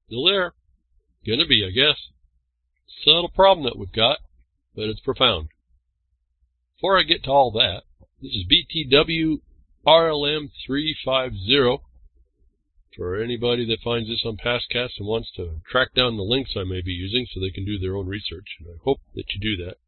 Still there. Gonna be, I guess. Subtle problem that we've got, but it's profound. Before I get to all that, this is BTW RLM 350. For anybody that finds this on Pastcast and wants to track down the links I may be using so they can do their own research, and I hope that you do that.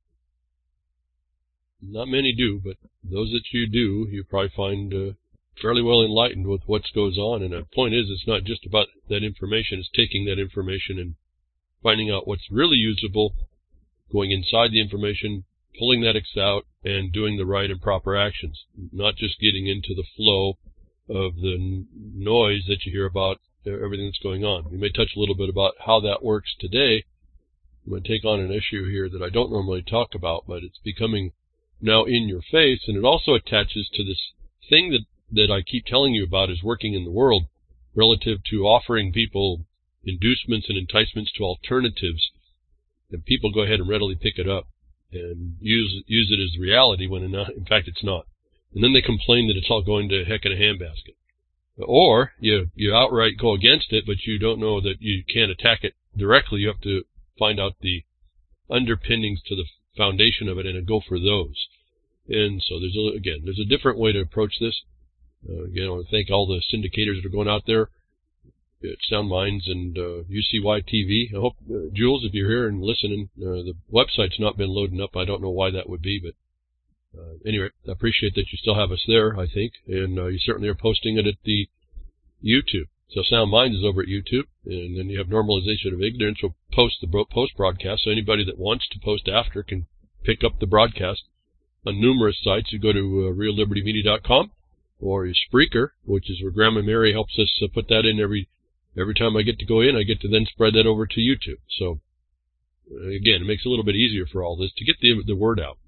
Not many do, but those that you do, you probably find fairly well enlightened with what goes on. And the point is, it's not just about that information. It's taking that information and finding out what's really usable, going inside the information, pulling that out, and doing the right and proper actions. Not just getting into the flow of the noise that you hear about everything that's going on. We may touch a little bit about how that works today. I'm going to take on an issue here that I don't normally talk about, but it's becoming now in your face, and it also attaches to this thing that I keep telling you about is working in the world relative to offering people inducements and enticements to alternatives, and people go ahead and readily pick it up and use it as reality when in fact it's not. And then they complain that it's all going to heck in a handbasket. Or you outright go against it, but you don't know that you can't attack it directly. You have to find out the underpinnings to the foundation of it and go for those. And so there's a different way to approach this. Again, I want to thank all the syndicators that are going out there at Sound Minds and UCY TV. I hope, Jules, if you're here and listening, the website's not been loading up. I don't know why that would be, but anyway, I appreciate that you still have us there, I think, and you certainly are posting it at the YouTube. So Sound Minds is over at YouTube, and then you have Normalization of Ignorance will post the post-broadcast, so anybody that wants to post after can pick up the broadcast on numerous sites. You go to reallibertymedia.com or Spreaker, which is where Grandma Mary helps us put that in every time I get to go in. I get to then spread that over to YouTube. So again, it makes it a little bit easier for all this to get the word out.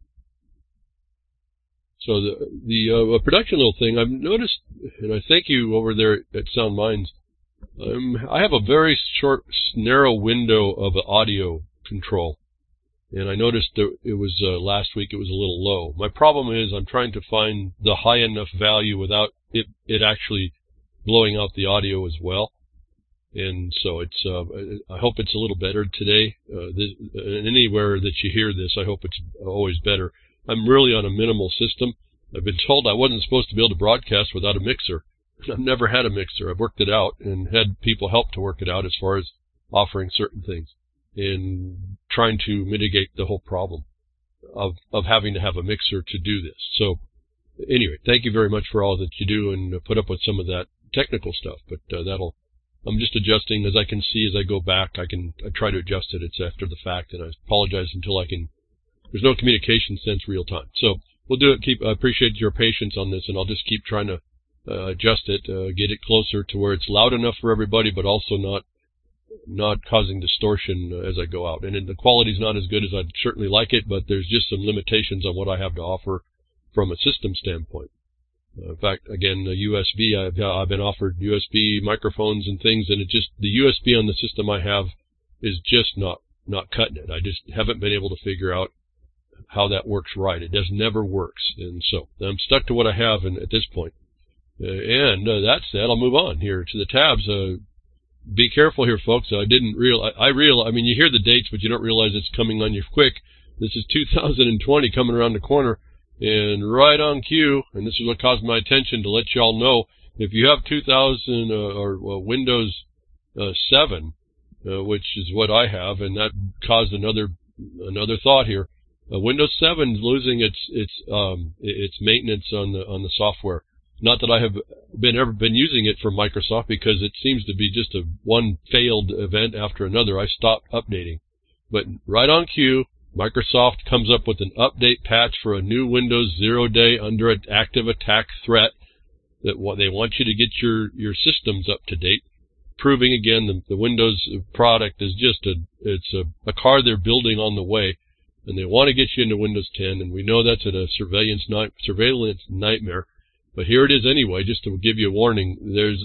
So the production little thing I've noticed, and I thank you over there at Sound Minds, I have a very short, narrow window of audio control. And I noticed that it was last week it was a little low. My problem is I'm trying to find the high enough value without it actually blowing out the audio as well. And so it's I hope it's a little better today. Anywhere that you hear this, I hope it's always better. I'm really on a minimal system. I've been told I wasn't supposed to be able to broadcast without a mixer. I've never had a mixer. I've worked it out and had people help to work it out as far as offering certain things and trying to mitigate the whole problem of having to have a mixer to do this. So anyway, thank you very much for all that you do and put up with some of that technical stuff. But I'm just adjusting as I can see as I go back. I try to adjust it. It's after the fact, and I apologize until I can. There's no communication since real time. So we'll do it. I appreciate your patience on this, and I'll just keep trying to adjust it, get it closer to where it's loud enough for everybody, but also not causing distortion as I go out. And the quality's not as good as I'd certainly like it, but there's just some limitations on what I have to offer from a system standpoint. In fact, again, USB, I've been offered USB microphones and things, and the USB on the system I have is just not cutting it. I just haven't been able to figure out how that works right. It just never works. And so I'm stuck to what I have at this point. And that said, I'll move on here to the tabs. Be careful here, folks. I mean, you hear the dates, but you don't realize it's coming on you quick. This is 2020 coming around the corner and right on cue. And this is what caused my attention to let y'all know. If you have 2000 or Windows 7, which is what I have, and that caused another thought here. Windows 7 is losing its maintenance on the software. Not that I have ever been using it for Microsoft, because it seems to be just one failed event after another. I stopped updating. But right on cue, Microsoft comes up with an update patch for a new Windows 0 day under an active attack threat that they want you to get your systems up to date, proving again the Windows product is just a car they're building on the way. And they want to get you into Windows 10, and we know that's a surveillance nightmare. But here it is anyway, just to give you a warning. There's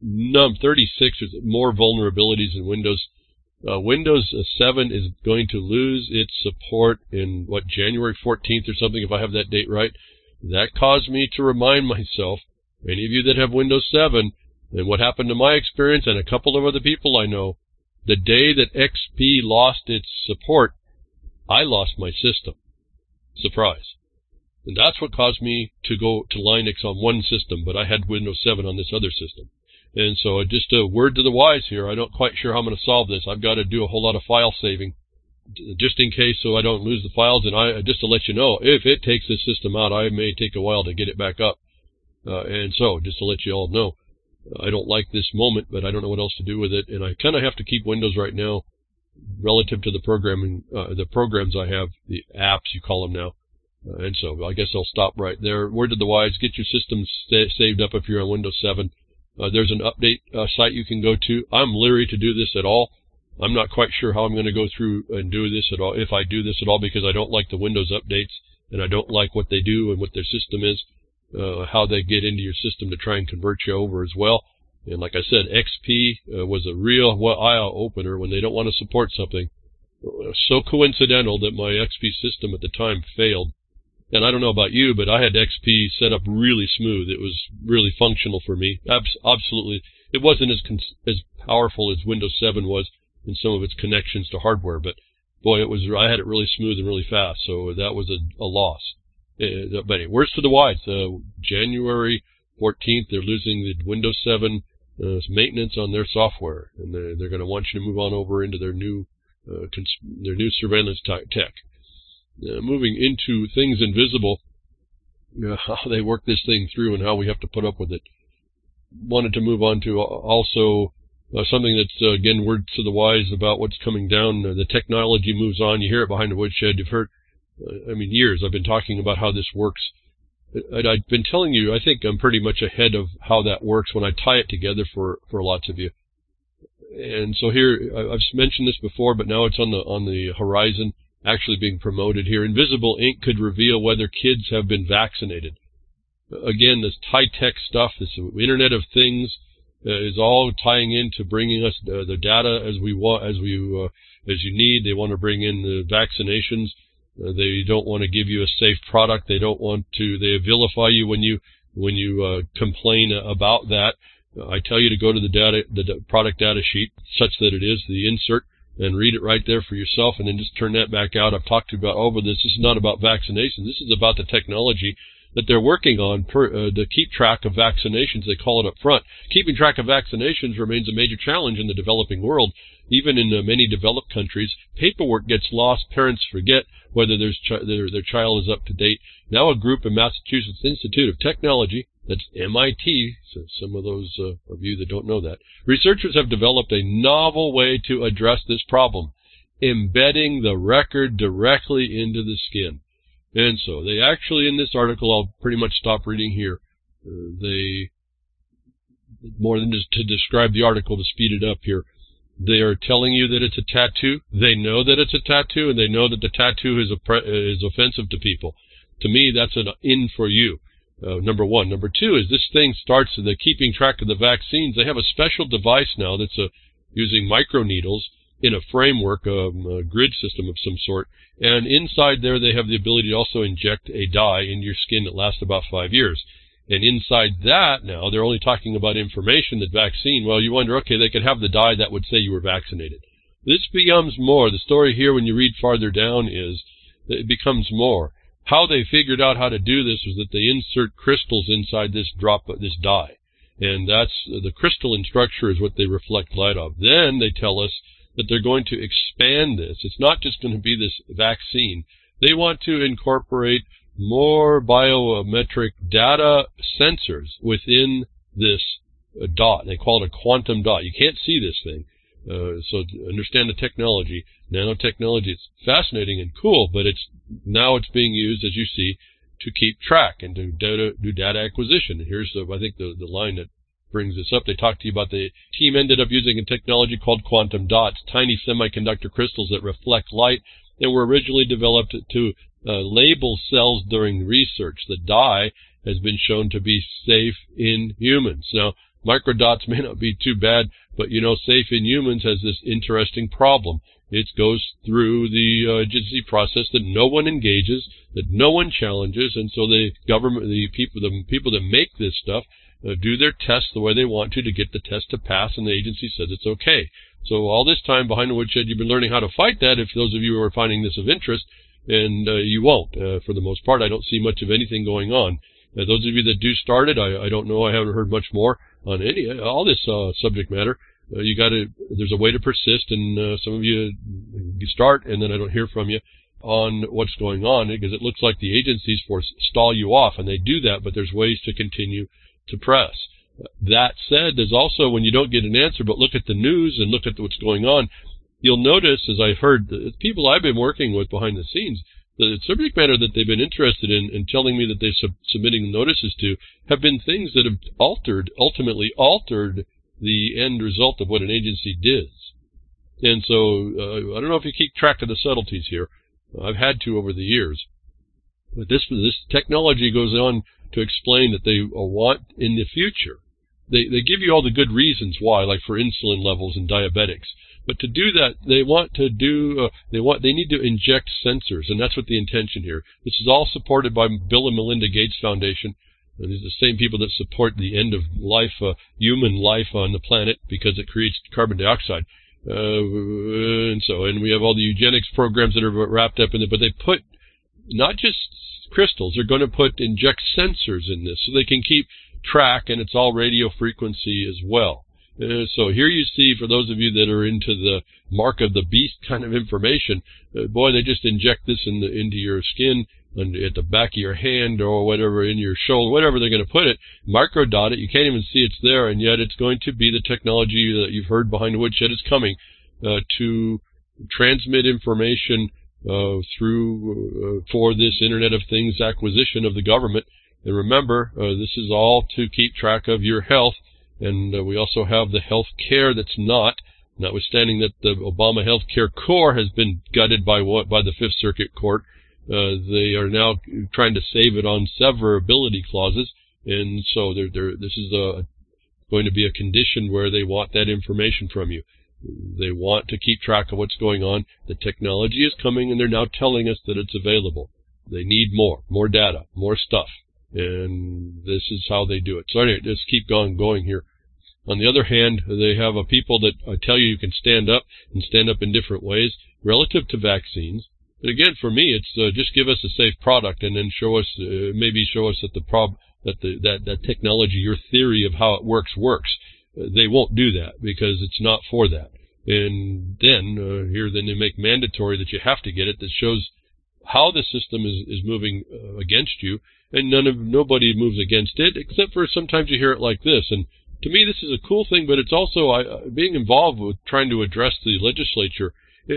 36 more vulnerabilities in Windows. Windows 7 is going to lose its support in, January 14th or something, if I have that date right. That caused me to remind myself, any of you that have Windows 7, and what happened to my experience and a couple of other people I know, The day that XP lost its support, I lost my system. Surprise. And that's what caused me to go to Linux on one system, but I had Windows 7 on this other system. And so just a word to the wise here, I'm not quite sure how I'm going to solve this. I've got to do a whole lot of file saving just in case so I don't lose the files. And just to let you know, if it takes this system out, I may take a while to get it back up. And so just to let you all know, I don't like this moment, but I don't know what else to do with it. And I kind of have to keep Windows right now relative to the programming, the programs I have, the apps you call them now. And so I guess I'll stop right there. Word to the wise, get your systems saved up if you're on Windows 7. There's an update site you can go to. I'm leery to do this at all. I'm not quite sure how I'm going to go through and do this at all, if I do this at all, because I don't like the Windows updates, and I don't like what they do and what their system is, how they get into your system to try and convert you over as well. And like I said, XP was a real eye-opener when they don't want to support something. So coincidental that my XP system at the time failed. And I don't know about you, but I had XP set up really smooth. It was really functional for me. Absolutely. It wasn't as powerful as Windows 7 was in some of its connections to hardware, but boy, I had it really smooth and really fast, so that was a loss. But anyway, words to the wise. January 14th, they're losing the Windows 7 maintenance on their software, and they're going to want you to move on over into their new surveillance tech. Moving into things invisible, how they work this thing through and how we have to put up with it. Wanted to move on to also something that's, again, word to the wise about what's coming down. The technology moves on. You hear it behind the woodshed. You've heard, years I've been talking about how this works. And I've been telling you, I think I'm pretty much ahead of how that works when I tie it together for lots of you. And so here, I've mentioned this before, but now it's on the horizon, actually being promoted here. Invisible ink could reveal whether kids have been vaccinated. Again, this high-tech stuff, this Internet of Things, is all tying into bringing us the data as we want, as you need. They want to bring in the vaccinations. They don't want to give you a safe product. They don't want to. They vilify you when you complain about that. I tell you to go to the product data sheet, such that it is the insert, and read it right there for yourself, and then just turn that back out. I've talked to you about over this. This is not about vaccinations. This is about the technology that they're working on to keep track of vaccinations. They call it up front. Keeping track of vaccinations remains a major challenge in the developing world. Even in many developed countries, paperwork gets lost. Parents forget whether their child is up to date. Now a group in Massachusetts Institute of Technology, that's MIT, so some of those of you that don't know that, researchers have developed a novel way to address this problem, embedding the record directly into the skin. And so they actually, in this article, I'll pretty much stop reading here. They, more than just to describe the article, to speed it up here, they are telling you that it's a tattoo. They know that it's a tattoo, and they know that the tattoo is offensive to people. To me, that's an in for you. Number one. Number two is this thing starts the keeping track of the vaccines. They have a special device now that's using microneedles in a framework, a grid system of some sort. And inside there, they have the ability to also inject a dye in your skin that lasts about 5 years. And inside that now, they're only talking about information that vaccine. Well, you wonder, okay, they could have the dye that would say you were vaccinated. This becomes more. The story here, when you read farther down, is that it becomes more. How they figured out how to do this was that they insert crystals inside this dye. And that's the crystalline structure is what they reflect light of. Then they tell us that they're going to expand this. It's not just going to be this vaccine. They want to incorporate more biometric data sensors within this dot. They call it a quantum dot. You can't see this thing. So to understand the technology, nanotechnology, it's fascinating and cool, but now it's being used, as you see, to keep track and to do data acquisition. And here's I think the line that brings this up. They talked to you about the team ended up using a technology called quantum dots, tiny semiconductor crystals that reflect light and were originally developed to label cells during research. The dye has been shown to be safe in humans. Now, microdots may not be too bad, but safe in humans has this interesting problem. It goes through the agency process that no one engages, that no one challenges, and so the government, the people that make this stuff, do their tests the way they want to get the test to pass, and the agency says it's okay. So all this time behind the woodshed, you've been learning how to fight that, if those of you are finding this of interest, and you won't. For the most part, I don't see much of anything going on. Those of you that do start it, I don't know, I haven't heard much more on all this subject matter. There's a way to persist, and some of you start, and then I don't hear from you on what's going on, because it looks like the agencies stall you off, and they do that, but there's ways to continue to press. That said, there's also, when you don't get an answer, but look at the news and look at what's going on, you'll notice, as I've heard, the people I've been working with behind the scenes, the subject matter that they've been interested in telling me that they're submitting notices to have been things that have ultimately altered the end result of what an agency did. And so, I don't know if you keep track of the subtleties here. I've had to over the years. But this technology goes on to explain that they want in the future. They give you all the good reasons why, like for insulin levels and diabetics. But to do that, they need to inject sensors, and that's what the intention here. This is all supported by Bill and Melinda Gates Foundation. And these are the same people that support the end of life, human life on the planet, because it creates carbon dioxide. And we have all the eugenics programs that are wrapped up in it, but they put not just crystals, they're going to inject sensors in this so they can keep track, and it's all radio frequency as well. So here you see, for those of you that are into the mark of the beast kind of information, boy, they just inject this into your skin and at the back of your hand or whatever, in your shoulder, whatever they're going to put it, microdot it. You can't even see it's there, and yet it's going to be the technology that you've heard behind the woodshed is coming to transmit information for this Internet of Things acquisition of the government. And remember, this is all to keep track of your health. And we also have the health care that's notwithstanding that the Obama Health Care Corps has been gutted by the Fifth Circuit Court. They are now trying to save it on severability clauses, and so this is going to be a condition where they want that information from you. They want to keep track of what's going on. The technology is coming, and they're now telling us that it's available. They need more data, more stuff. And this is how they do it. So anyway, let's keep going here. On the other hand, they have a people that tell you can stand up in different ways relative to vaccines. But again, for me, it's just give us a safe product, and then show us that technology, your theory of how it works. They won't do that because it's not for that. And then then they make mandatory that you have to get it, that shows how the system is moving against you. And nobody moves against it, except for sometimes you hear it like this. And to me, this is a cool thing, but it's also being involved with trying to address the legislature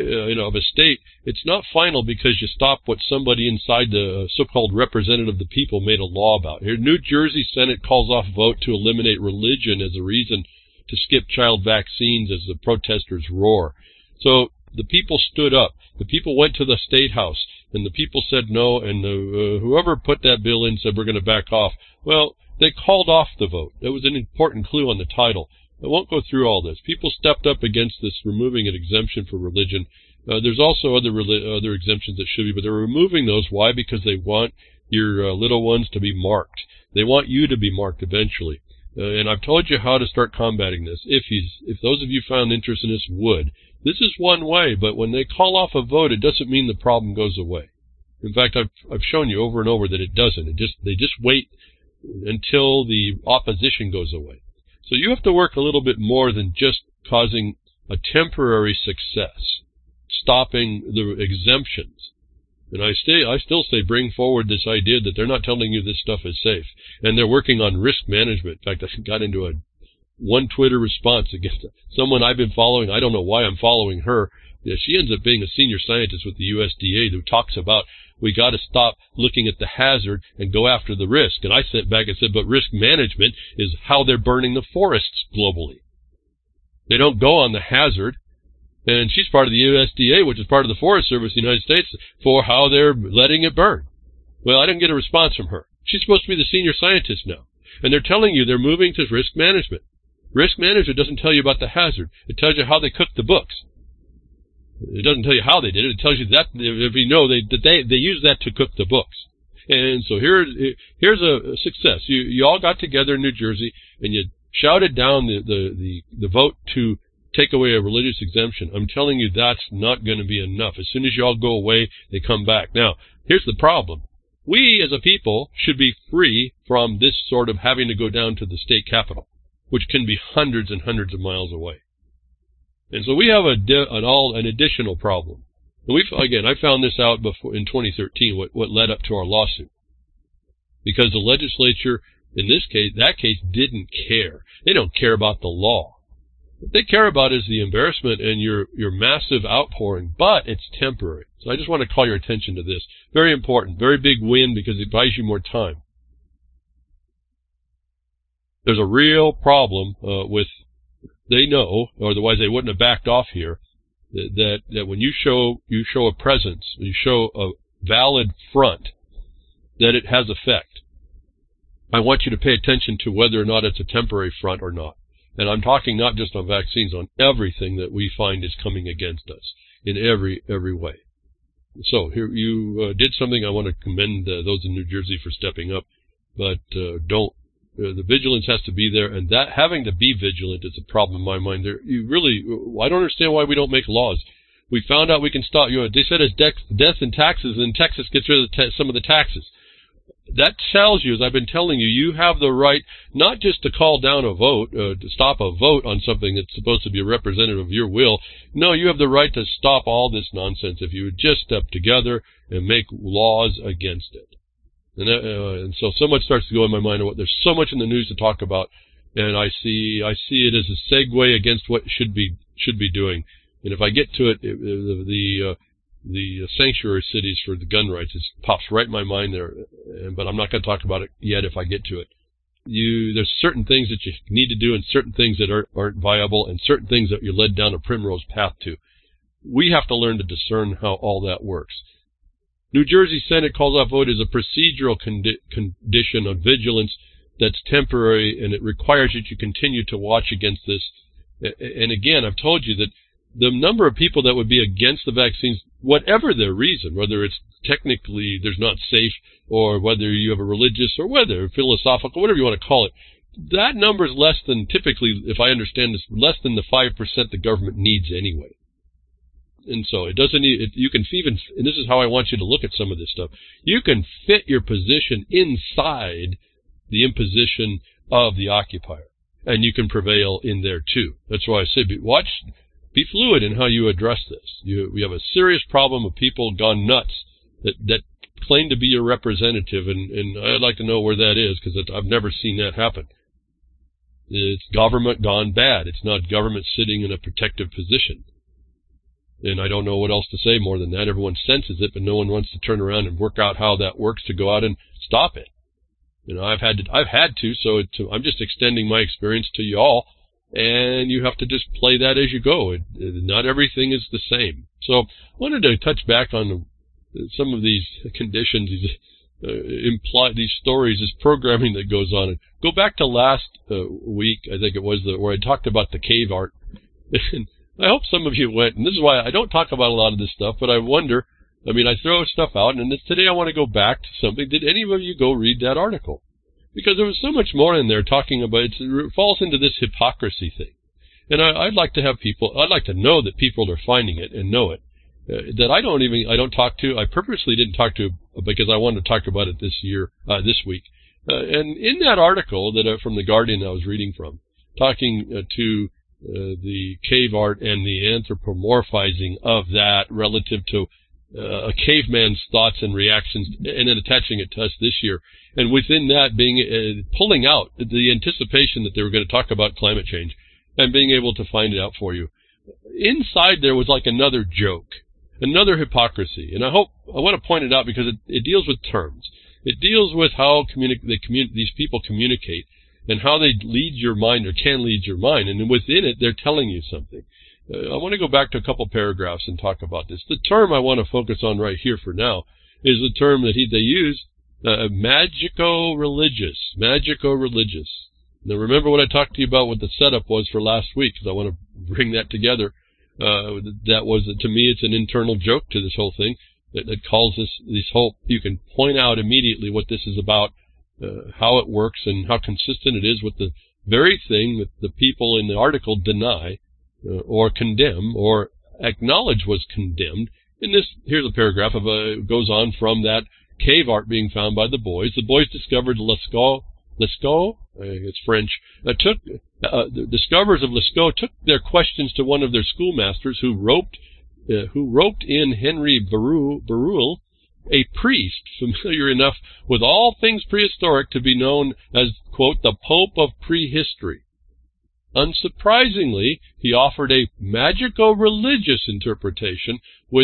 of a state. It's not final because you stop what somebody inside the so-called representative of the people made a law about. Here, New Jersey Senate calls off vote to eliminate religion as a reason to skip child vaccines as the protesters roar. So the people stood up. The people went to the State House, and the people said no, and whoever put that bill in said we're going to back off. Well, they called off the vote. That was an important clue on the title. I won't go through all this. People stepped up against this, removing an exemption for religion. There's also other exemptions that should be, but they're removing those. Why? Because they want your little ones to be marked. They want you to be marked eventually. And I've told you how to start combating this. If those of you found interest in this would. This is one way, but when they call off a vote, it doesn't mean the problem goes away. In fact, I've shown you over and over that it doesn't. They just wait until the opposition goes away. So you have to work a little bit more than just causing a temporary success, stopping the exemptions. And I still say bring forward this idea that they're not telling you this stuff is safe. And they're working on risk management. In fact, I got into one Twitter response against someone I've been following. I don't know why I'm following her. Yeah, she ends up being a senior scientist with the USDA who talks about we got to stop looking at the hazard and go after the risk. And I sent back and said, but risk management is how they're burning the forests globally. They don't go on the hazard. And she's part of the USDA, which is part of the Forest Service of the United States, for how they're letting it burn. Well, I didn't get a response from her. She's supposed to be the senior scientist now. And they're telling you they're moving to risk management. Risk management doesn't tell you about the hazard. It tells you how they cooked the books. It doesn't tell you how they did it. It tells you that, if you know, they use that to cook the books. And so here's a success. You all got together in New Jersey and you shouted down the vote to take away a religious exemption. I'm telling you, that's not going to be enough. As soon as you all go away, they come back. Now, here's the problem. We as a people should be free from this sort of having to go down to the state capitol, which can be hundreds and hundreds of miles away. And so we have an additional problem. And I found this out before in 2013, what led up to our lawsuit. Because the legislature, in that case, didn't care. They don't care about the law. What they care about is the embarrassment and your massive outpouring, but it's temporary. So I just want to call your attention to this. Very important, very big win because it buys you more time. There's a real problem they know, or otherwise they wouldn't have backed off here, that when you show a presence, you show a valid front, that it has effect. I want you to pay attention to whether or not it's a temporary front or not. And I'm talking not just on vaccines, on everything that we find is coming against us in every way. So here you did something. I want to commend those in New Jersey for stepping up, but the vigilance has to be there, and that having to be vigilant is a problem in my mind. I don't understand why we don't make laws. We found out we can stop. They said it's death and taxes, and Texas gets rid of some of the taxes. That tells you, as I've been telling you, you have the right not just to call down a vote, to stop a vote on something that's supposed to be a representative of your will. No, you have the right to stop all this nonsense if you would just step together and make laws against it. And so much starts to go in my mind. There's so much in the news to talk about, and I see it as a segue against what should be doing. And if I get to it, the sanctuary cities for the gun rights, it pops right in my mind there, but I'm not going to talk about it yet if I get to it. There's certain things that you need to do and certain things that aren't viable and certain things that you're led down a primrose path to. We have to learn to discern how all that works. New Jersey Senate calls off vote as a procedural condition of vigilance that's temporary, and it requires that you continue to watch against this. And again, I've told you that the number of people that would be against the vaccines, whatever their reason, whether it's technically there's not safe, or whether you have a religious, or whether philosophical, whatever you want to call it, that number is less than, typically, if I understand this, less than the 5% the government needs anyway. And so it doesn't need, you can even, and this is how I want you to look at some of this stuff, you can fit your position inside the imposition of the occupier, and you can prevail in there too. That's why I say be fluid in how you address this. We have a serious problem of people gone nuts that claim to be your representative, and I'd like to know where that is, because I've never seen that happen. It's government gone bad. It's not government sitting in a protective position. And I don't know what else to say more than that. Everyone senses it, but no one wants to turn around and work out how that works to go out and stop it. I've had to, so I'm just extending my experience to you all, and you have to just play that as you go. Not everything is the same. So I wanted to touch back on some of these conditions, these stories, this programming that goes on. And go back to last week, I think it was, where I talked about the cave art. And I hope some of you went, and this is why I don't talk about a lot of this stuff, but I wonder, I throw stuff out, and today I want to go back to something. Did any of you go read that article? Because there was so much more in there talking about, it falls into this hypocrisy thing. And I'd like to know that people are finding it and know it. That I purposely didn't talk to, because I wanted to talk about it this week. And in that article from The Guardian I was reading from, talking to the cave art and the anthropomorphizing of that relative to a caveman's thoughts and reactions, and then attaching it to us this year. And within that being pulling out the anticipation that they were going to talk about climate change and being able to find it out for you. Inside there was like another joke, another hypocrisy. And I want to point it out because it deals with terms. It deals with how these people communicate and how they lead your mind or can lead your mind. And within it, they're telling you something. I want to go back to a couple paragraphs and talk about this. The term I want to focus on right here for now is the term that they use, magico-religious. Magico-religious. Now remember what I talked to you about, what the setup was for last week, because I want to bring that together. That was, to me, it's an internal joke to this whole thing. that calls this whole, you can point out immediately what this is about, how it works, and how consistent it is with the very thing that the people in the article deny, or condemn, or acknowledge was condemned. In this, here's a paragraph of goes on from that cave art being found by the boys. The boys discovered Lascaux, it's French, the discoverers of Lascaux took their questions to one of their schoolmasters who roped in Henry Berulle, a priest familiar enough with all things prehistoric to be known as, quote, the Pope of Prehistory. Unsurprisingly, he offered a magico-religious interpretation, with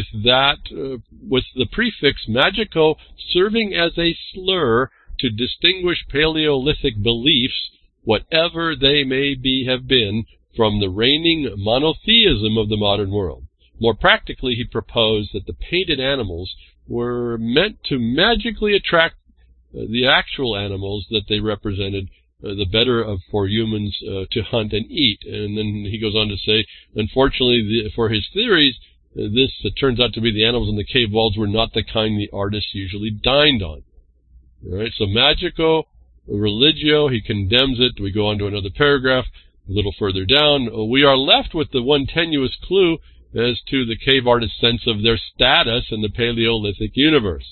the prefix magico serving as a slur to distinguish Paleolithic beliefs, whatever they may have been, from the reigning monotheism of the modern world. More practically, he proposed that the painted animals were meant to magically attract the actual animals that they represented, the better for humans to hunt and eat. And then he goes on to say, unfortunately, for his theories, this turns out to be the animals in the cave walls were not the kind the artists usually dined on. All right, so magico religio, he condemns it. We go on to another paragraph a little further down. We are left with the one tenuous clue as to the cave artist's sense of their status in the Paleolithic universe.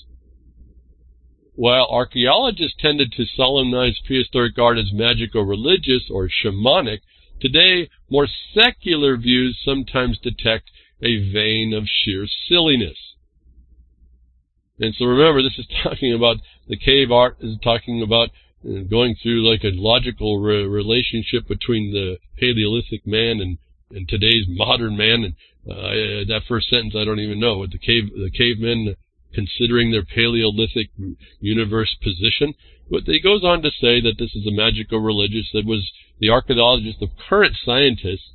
While archaeologists tended to solemnize prehistoric art as magico-religious or shamanic, today more secular views sometimes detect a vein of sheer silliness. And so remember, this is talking about the cave art, is talking about going through like a logical relationship between the Paleolithic man and today's modern man. And that first sentence, I don't even know what the cavemen considering their Paleolithic universe position. But he goes on to say that this is a magico-religious that was the archaeologists of current scientists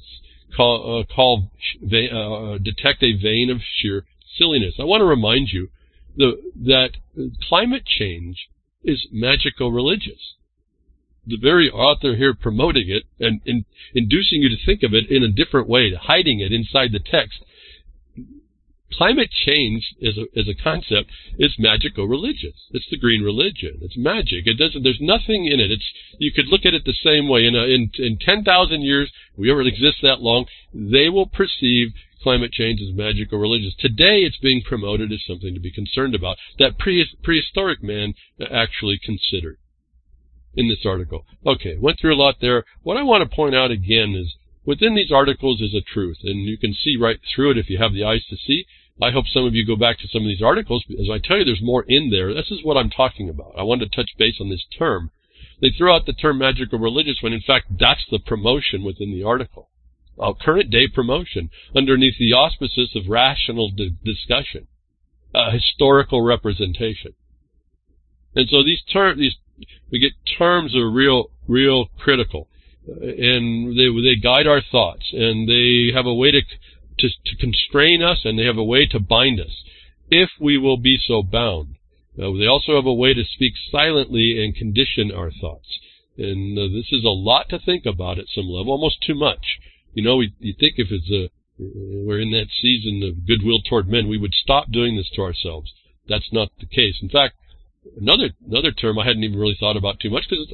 detect a vein of sheer silliness. I want to remind you that climate change is magico-religious. The very author here promoting it and inducing you to think of it in a different way, hiding it inside the text. Climate change as a concept is magico-religious. It's the green religion. It's magic. There's nothing in it. You could look at it the same way. In 10,000 years, if we ever exist that long, they will perceive climate change as magico-religious. Today, it's being promoted as something to be concerned about, that prehistoric man actually considered in this article. Okay, went through a lot there. What I want to point out again is, within these articles is a truth, and you can see right through it if you have the eyes to see. I hope some of you go back to some of these articles. As I tell you, there's more in there. This is what I'm talking about. I wanted to touch base on this term. They throw out the term magico-religious when, in fact, that's the promotion within the article. Current-day promotion, underneath the auspices of rational discussion, historical representation. And so we get terms that are real critical. And they guide our thoughts, and they have a way to constrain us, and they have a way to bind us, if we will be so bound. They also have a way to speak silently and condition our thoughts. And this is a lot to think about at some level, almost too much. You know, you think if we're in that season of goodwill toward men, we would stop doing this to ourselves. That's not the case. In fact, another term I hadn't even really thought about too much, because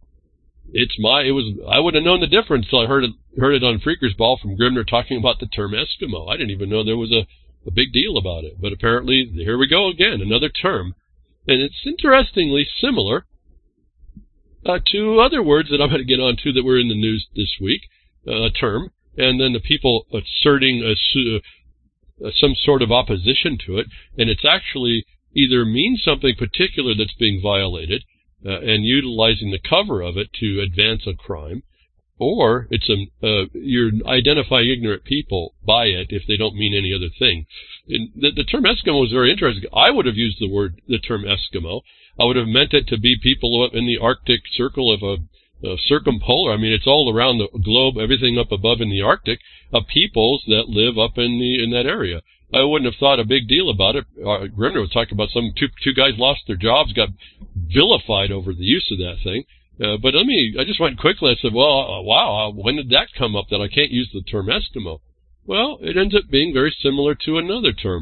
I would have known the difference until I heard it on Freaker's Ball from Grimner talking about the term Eskimo. I didn't even know there was a big deal about it. But apparently, here we go again, another term. And it's interestingly similar to other words that I'm going to get onto that were in the news this week, a term, and then the people asserting some sort of opposition to it, and it's actually either means something particular that's being violated, and utilizing the cover of it to advance a crime, or it's you're identifying ignorant people by it if they don't mean any other thing. And the term Eskimo is very interesting. I would have used the term Eskimo. I would have meant it to be people in the Arctic Circle of a circumpolar. I mean, it's all around the globe, everything up above in the Arctic, of peoples that live up in that area. I wouldn't have thought a big deal about it. Grimner was talking about two guys lost their jobs, got vilified over the use of that thing. But I just went quickly. I said, well, wow, when did that come up that I can't use the term Eskimo? Well, it ends up being very similar to another term.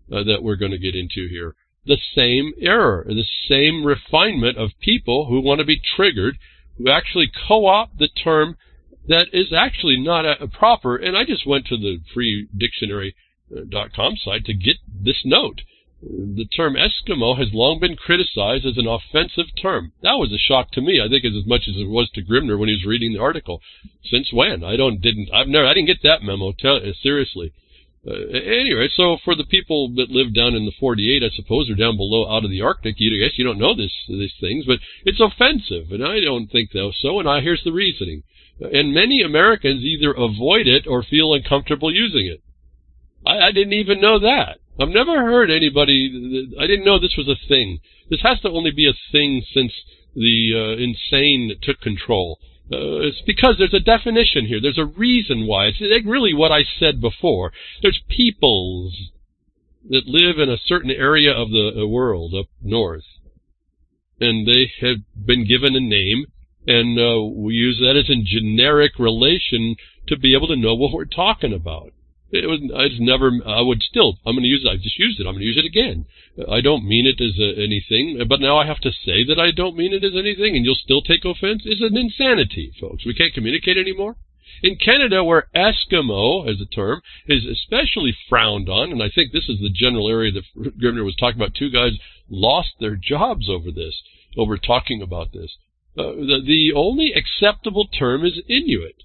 that we're going to get into here. The same error, the same refinement of people who want to be triggered, who actually co-opt the term that is actually not proper. And I just went to the freedictionary.com site to get this note. The term Eskimo has long been criticized as an offensive term. That was a shock to me. I think as much as it was to Grimner when he was reading the article. Since when? I didn't get that memo. Seriously. Anyway, so for the people that live down in the 48, I suppose, or down below out of the Arctic, I guess you don't know these things, but it's offensive, and I don't think so. And here's the reasoning. And many Americans either avoid it or feel uncomfortable using it. I didn't even know that. I've never heard anybody. I didn't know this was a thing. This has to only be a thing since the insane took control. It's because there's a definition here. There's a reason why. It's really what I said before. There's peoples that live in a certain area of the world up north, and they have been given a name, and we use that as a generic relation to be able to know what we're talking about. I'm going to use it. I just used it. I'm going to use it again. I don't mean it as anything, but now I have to say that I don't mean it as anything, and you'll still take offense. It's an insanity, folks. We can't communicate anymore. In Canada, where Eskimo, as a term, is especially frowned on, and I think this is the general area that Grimner was talking about, two guys lost their jobs over talking about this. The only acceptable term is Inuit.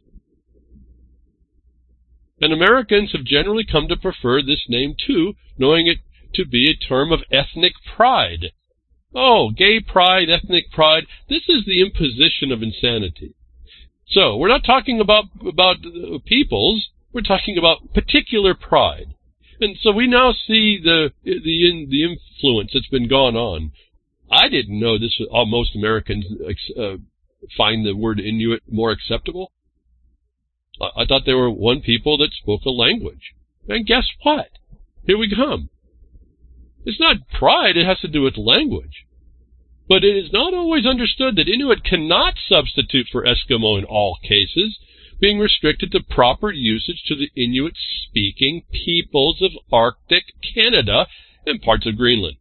And Americans have generally come to prefer this name too, knowing it to be a term of ethnic pride. Oh, gay pride, ethnic pride. This is the imposition of insanity. So, we're not talking about peoples. We're talking about particular pride. And so we now see the influence that's been gone on. I didn't know this. Most Americans find the word Inuit more acceptable. I thought there were one people that spoke a language. And guess what? Here we come. It's not pride, it has to do with language. But it is not always understood that Inuit cannot substitute for Eskimo in all cases, being restricted to proper usage to the Inuit-speaking peoples of Arctic Canada and parts of Greenland.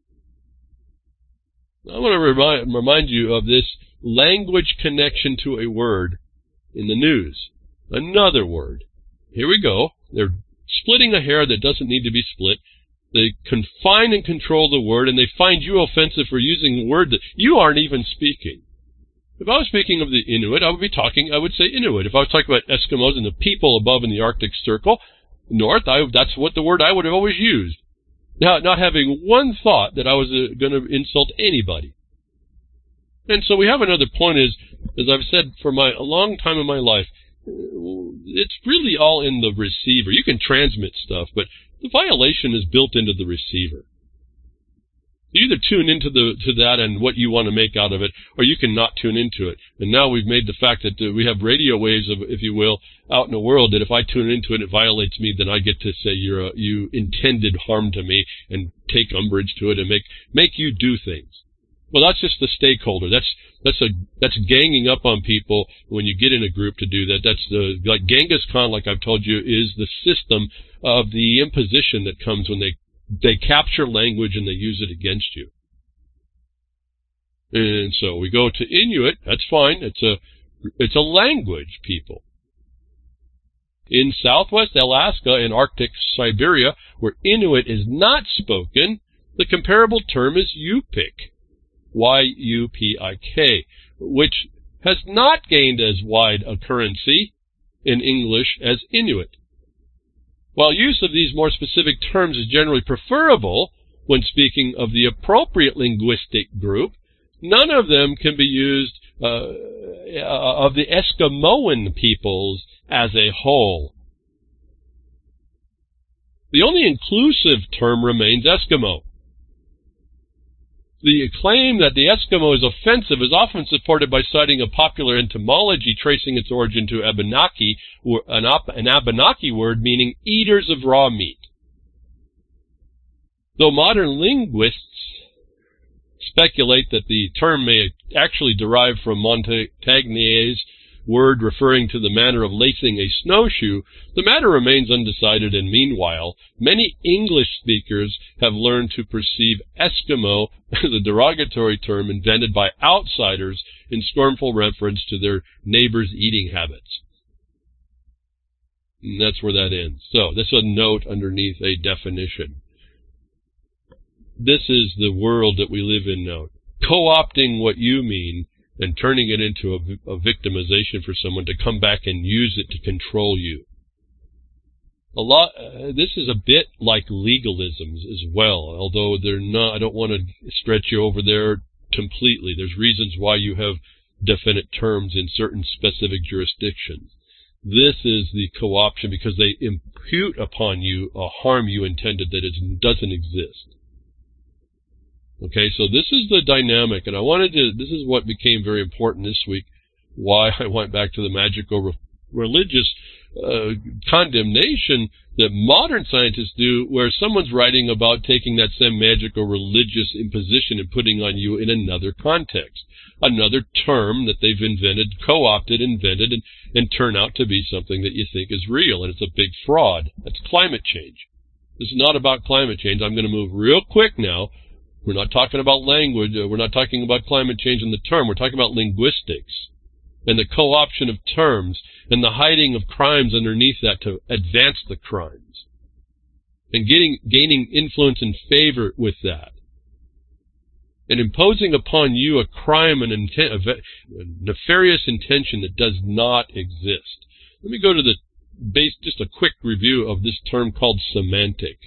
I want to remind you of this language connection to a word in the news. Another word. Here we go. They're splitting a hair that doesn't need to be split. They confine and control the word, and they find you offensive for using a word that you aren't even speaking. If I was speaking of the Inuit, I would say Inuit. If I was talking about Eskimos and the people above in the Arctic Circle, north, that's what the word I would have always used. Now, not having one thought that I was going to insult anybody. And so we have another point is, as I've said for a long time in my life, it's really all in the receiver. You can transmit stuff, but the violation is built into the receiver. You either tune into that and what you want to make out of it, or you can not tune into it. And now we've made the fact that we have radio waves of, if you will, out in the world, that if I tune into it and it violates me, then I get to say you intended harm to me and take umbrage to it and make you do things. Well, that's just the stakeholder. That's ganging up on people when you get in a group to do that. That's like Genghis Khan, like I've told you, is the system of the imposition that comes when they capture language and they use it against you. And so we go to Inuit. That's fine. It's a language, people. In Southwest Alaska and Arctic Siberia, where Inuit is not spoken, the comparable term is Yupik. Y-U-P-I-K, which has not gained as wide a currency in English as Inuit. While use of these more specific terms is generally preferable when speaking of the appropriate linguistic group, none of them can be used of the Eskimoan peoples as a whole. The only inclusive term remains Eskimo. The claim that the Eskimo is offensive is often supported by citing a popular etymology tracing its origin to Abenaki, an Abenaki word meaning eaters of raw meat. Though modern linguists speculate that the term may actually derive from Montaigne's word referring to the manner of lacing a snowshoe, the matter remains undecided, and meanwhile, many English speakers have learned to perceive Eskimo as a derogatory term invented by outsiders in scornful reference to their neighbors' eating habits. And that's where that ends. So, this is a note underneath a definition. This is the world that we live in now. Co-opting what you mean and turning it into a victimization for someone to come back and use it to control you. This is a bit like legalisms as well, although they're not. I don't want to stretch you over there completely. There's reasons why you have definite terms in certain specific jurisdictions. This is the co-option because they impute upon you a harm you intended that doesn't exist. Okay, so this is the dynamic, and this is what became very important this week, why I went back to the magico-religious condemnation that modern scientists do, where someone's writing about taking that same magico-religious imposition and putting on you in another context, another term that they've invented, co-opted, invented, and turn out to be something that you think is real, and it's a big fraud. That's climate change. This is not about climate change. I'm going to move real quick now. We're not talking about language. We're not talking about climate change in the term. We're talking about linguistics and the co-option of terms and the hiding of crimes underneath that to advance the crimes and gaining influence and favor with that and imposing upon you a crime and a nefarious intention that does not exist. Let me go to just a quick review of this term called semantic.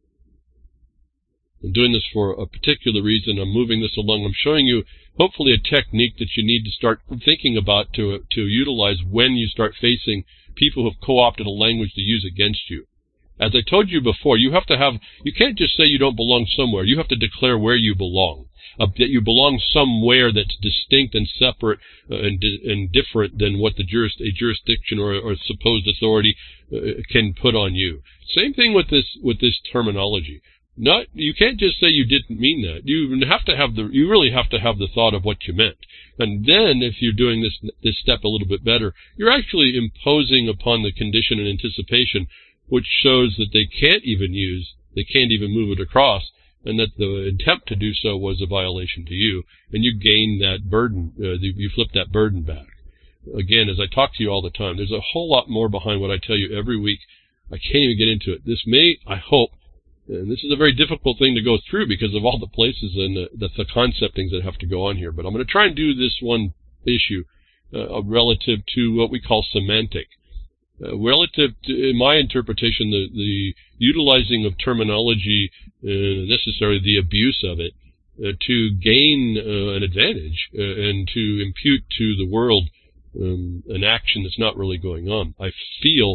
I'm doing this for a particular reason. I'm moving this along. I'm showing you, hopefully, a technique that you need to start thinking about to utilize when you start facing people who have co-opted a language to use against you. As I told you before, you can't just say you don't belong somewhere. You have to declare where you belong, that you belong somewhere that's distinct and separate and different than what a jurisdiction or supposed authority can put on you. Same thing with this terminology. You can't just say you didn't mean that. You really have to have the thought of what you meant. And then, if you're doing this step a little bit better, you're actually imposing upon the condition and anticipation, which shows that they can't even move it across, and that the attempt to do so was a violation to you, and you gain that burden, you flip that burden back. Again, as I talk to you all the time, there's a whole lot more behind what I tell you every week. I can't even get into it. This may, I hope, and this is a very difficult thing to go through because of all the places and the conceptings that have to go on here. But I'm going to try and do this one issue relative to what we call semantic. Relative to, in my interpretation, the utilizing of terminology, necessarily the abuse of it, to gain an advantage and to impute to the world an action that's not really going on. I feel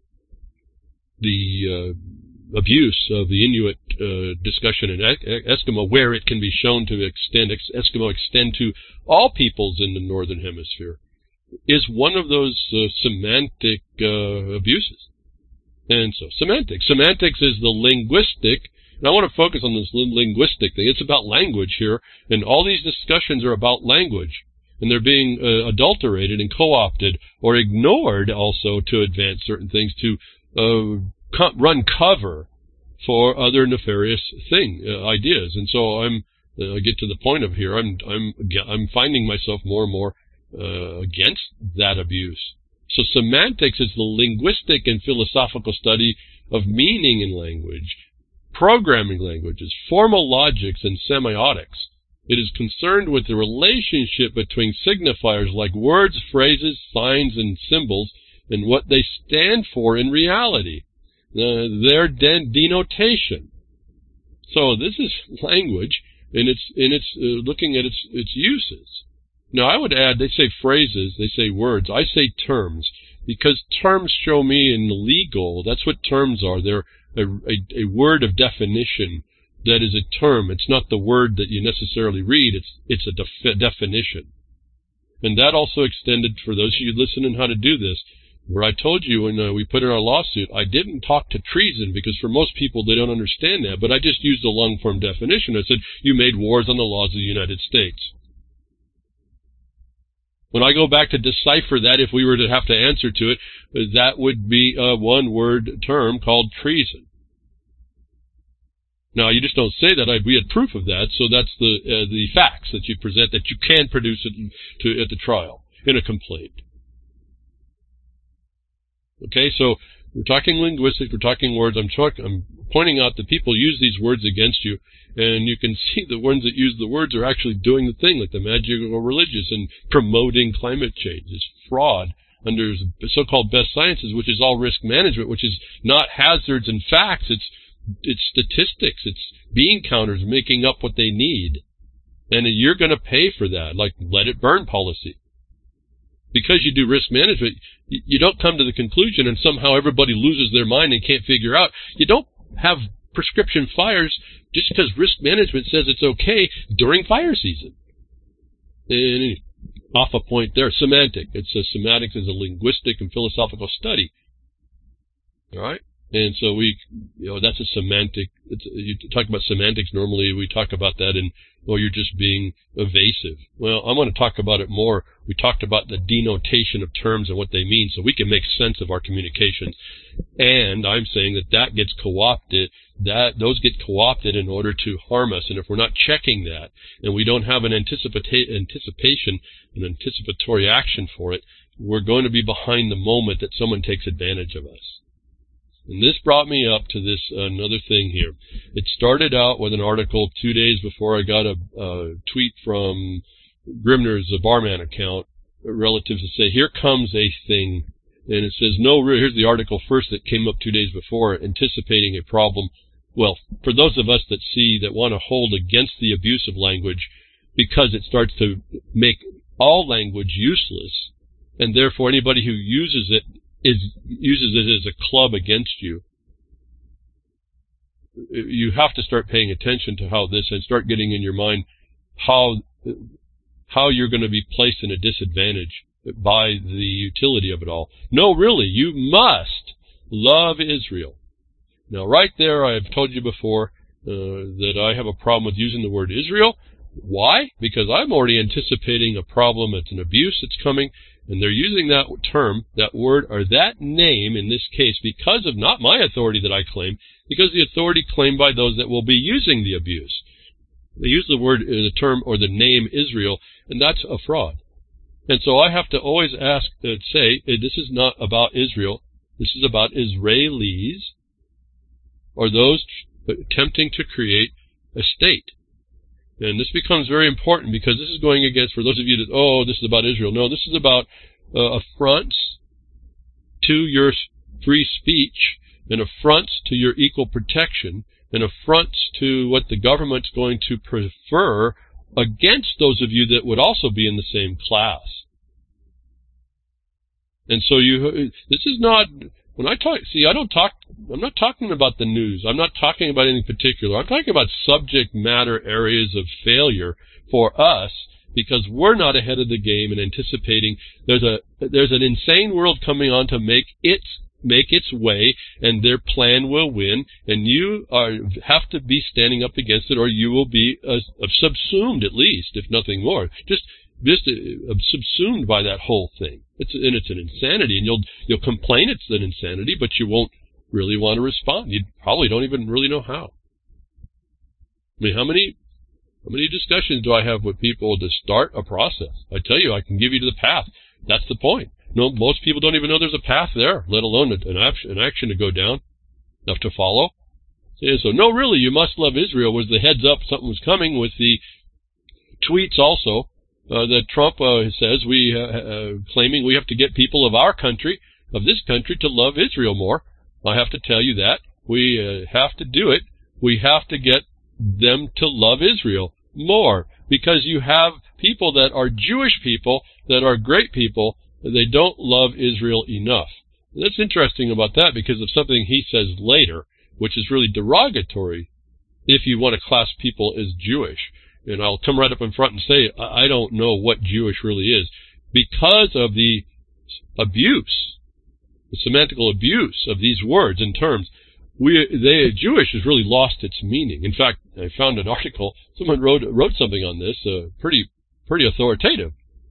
the abuse of the Inuit discussion in Eskimo, where it can be shown to Eskimo extend to all peoples in the Northern Hemisphere, is one of those semantic abuses. And so, semantics is the linguistic, and I want to focus on this linguistic thing. It's about language here, and all these discussions are about language, and they're being adulterated and co-opted or ignored also to advance certain things, to run cover for other nefarious ideas. And so I get to the point of here. I'm finding myself more and more against that abuse. So semantics is the linguistic and philosophical study of meaning in language, programming languages, formal logics, and semiotics. It is concerned with the relationship between signifiers like words, phrases, signs, and symbols, and what they stand for in reality. Their denotation. So this is language, and it's looking at its uses. Now I would add, they say phrases, they say words. I say terms, because terms show me in the legal. That's what terms are. They're a word of definition that is a term. It's not the word that you necessarily read. It's a definition, and that also extended for those of you listening how to do this. Where I told you when we put in our lawsuit, I didn't talk to treason because for most people they don't understand that, but I just used a long-form definition. I said, you made wars on the laws of the United States. When I go back to decipher that, if we were to have to answer to it, that would be a one-word term called treason. Now, you just don't say that. We had proof of that, so that's the facts that you present, that you can produce it at the trial in a complaint. Okay, so we're talking linguistics, we're talking words. I'm pointing out that people use these words against you, and you can see the ones that use the words are actually doing the thing, like the magical religious and promoting climate change. It's fraud under so-called best sciences, which is all risk management, which is not hazards and facts. It's statistics. It's bean counters making up what they need. And you're going to pay for that, like let it burn policy. Because you do risk management, you don't come to the conclusion and somehow everybody loses their mind and can't figure out. You don't have prescription fires just because risk management says it's okay during fire season. And off a point there, semantic. Semantics is a linguistic and philosophical study. All right? And so that's a semantic. You talk about semantics normally. We talk about that you're just being evasive. Well, I want to talk about it more. We talked about the denotation of terms and what they mean so we can make sense of our communication. And I'm saying that gets co-opted, those get co-opted in order to harm us. And if we're not checking that and we don't have an anticipation, an anticipatory action for it, we're going to be behind the moment that someone takes advantage of us. And this brought me up to this another thing here. It started out with an article 2 days before I got a tweet from Grimner's Barman account relative to say, here comes a thing. And it says, here's the article first that came up 2 days before, anticipating a problem. Well, for those of us that want to hold against the abuse of language, because it starts to make all language useless, and therefore anybody who uses it as a club against you. You have to start paying attention to and start getting in your mind how you're going to be placed in a disadvantage by the utility of it all. No, really, you must love Israel. Now, right there, I have told you before that I have a problem with using the word Israel. Why? Because I'm already anticipating a problem. It's an abuse that's coming. And they're using that term, that word, or that name in this case because of not my authority that I claim, because the authority claimed by those that will be using the abuse. They use the word, the term, or the name Israel, and that's a fraud. And so I have to always say, this is not about Israel. This is about Israelis, or those attempting to create a state. And this becomes very important because this is going against, for those of you that, this is about Israel. No, this is about affronts to your free speech and affronts to your equal protection and affronts to what the government's going to prefer against those of you that would also be in the same class. And so this is not, when I talk, I'm not talking about the news. I'm not talking about anything particular. I'm talking about subject matter areas of failure for us because we're not ahead of the game and anticipating there's an insane world coming on to make its way, and their plan will win, and you have to be standing up against it, or you will be subsumed, at least, if nothing more. Just subsumed by that whole thing. It's an insanity, and you'll complain it's an insanity, but you won't really want to respond. You probably don't even really know how. I mean, how many discussions do I have with people to start a process? I tell you, I can give you the path. That's the point. No, most people don't even know there's a path there, let alone an action to go down, enough to follow. And so, no, really, you must love Israel was the heads up something was coming with the tweets also. That Trump says claiming we have to get people of our country, of this country, to love Israel more. I have to tell you that. We have to do it. We have to get them to love Israel more because you have people that are Jewish people that are great people. They don't love Israel enough. And that's interesting about that because of something he says later, which is really derogatory if you want to class people as Jewish. And I'll come right up in front and say, I don't know what Jewish really is. Because of the abuse, the semantical abuse of these words and terms, Jewish has really lost its meaning. In fact, I found an article, someone wrote something on this, pretty authoritative.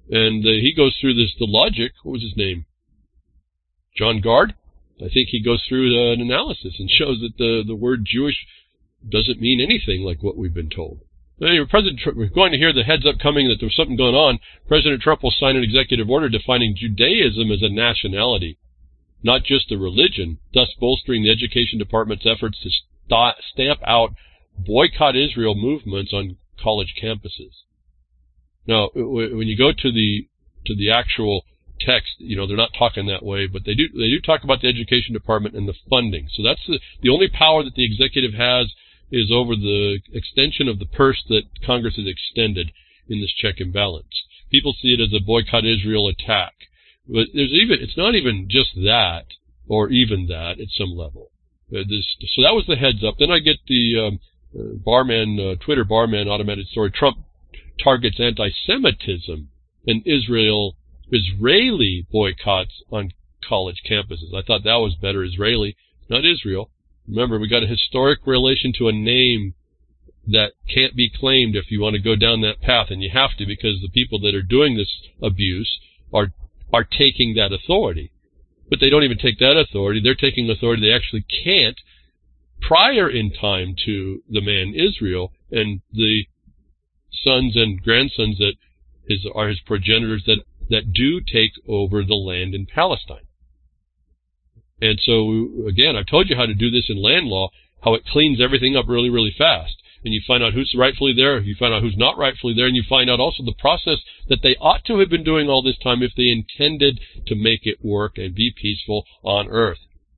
And he goes through the logic. What was his name? John Gard? I think he goes through an analysis and shows that the word Jewish doesn't mean anything like what we've been told. Anyway, President Trump, we're going to hear the heads up coming that there's something going on. President Trump will sign an executive order defining Judaism as a nationality, not just a religion, thus bolstering the Education Department's efforts to stamp out boycott Israel movements on college campuses. Now, when you go to the actual text, they're not talking that way, but they do talk about the Education Department and the funding. So that's the only power that the executive has is over the extension of the purse that Congress has extended in this check and balance. People see it as a boycott Israel attack, but it's not even just that or even that at some level. So that was the heads up. Then I get the Twitter barman automated story. Trump targets anti-Semitism and Israeli boycotts on college campuses. I thought that was better. Israeli, not Israel. Remember, we got a historic relation to a name that can't be claimed if you want to go down that path, and you have to because the people that are doing this abuse are taking that authority. But they don't even take that authority. They're taking authority they actually can't prior in time to the man Israel and the sons and grandsons that are his progenitors that do take over the land in Palestine. And so, again, I've told you how to do this in land law, how it cleans everything up really, really fast. And you find out who's rightfully there, you find out who's not rightfully there, and you find out also the process that they ought to have been doing all this time if they intended to make it work and be peaceful on earth.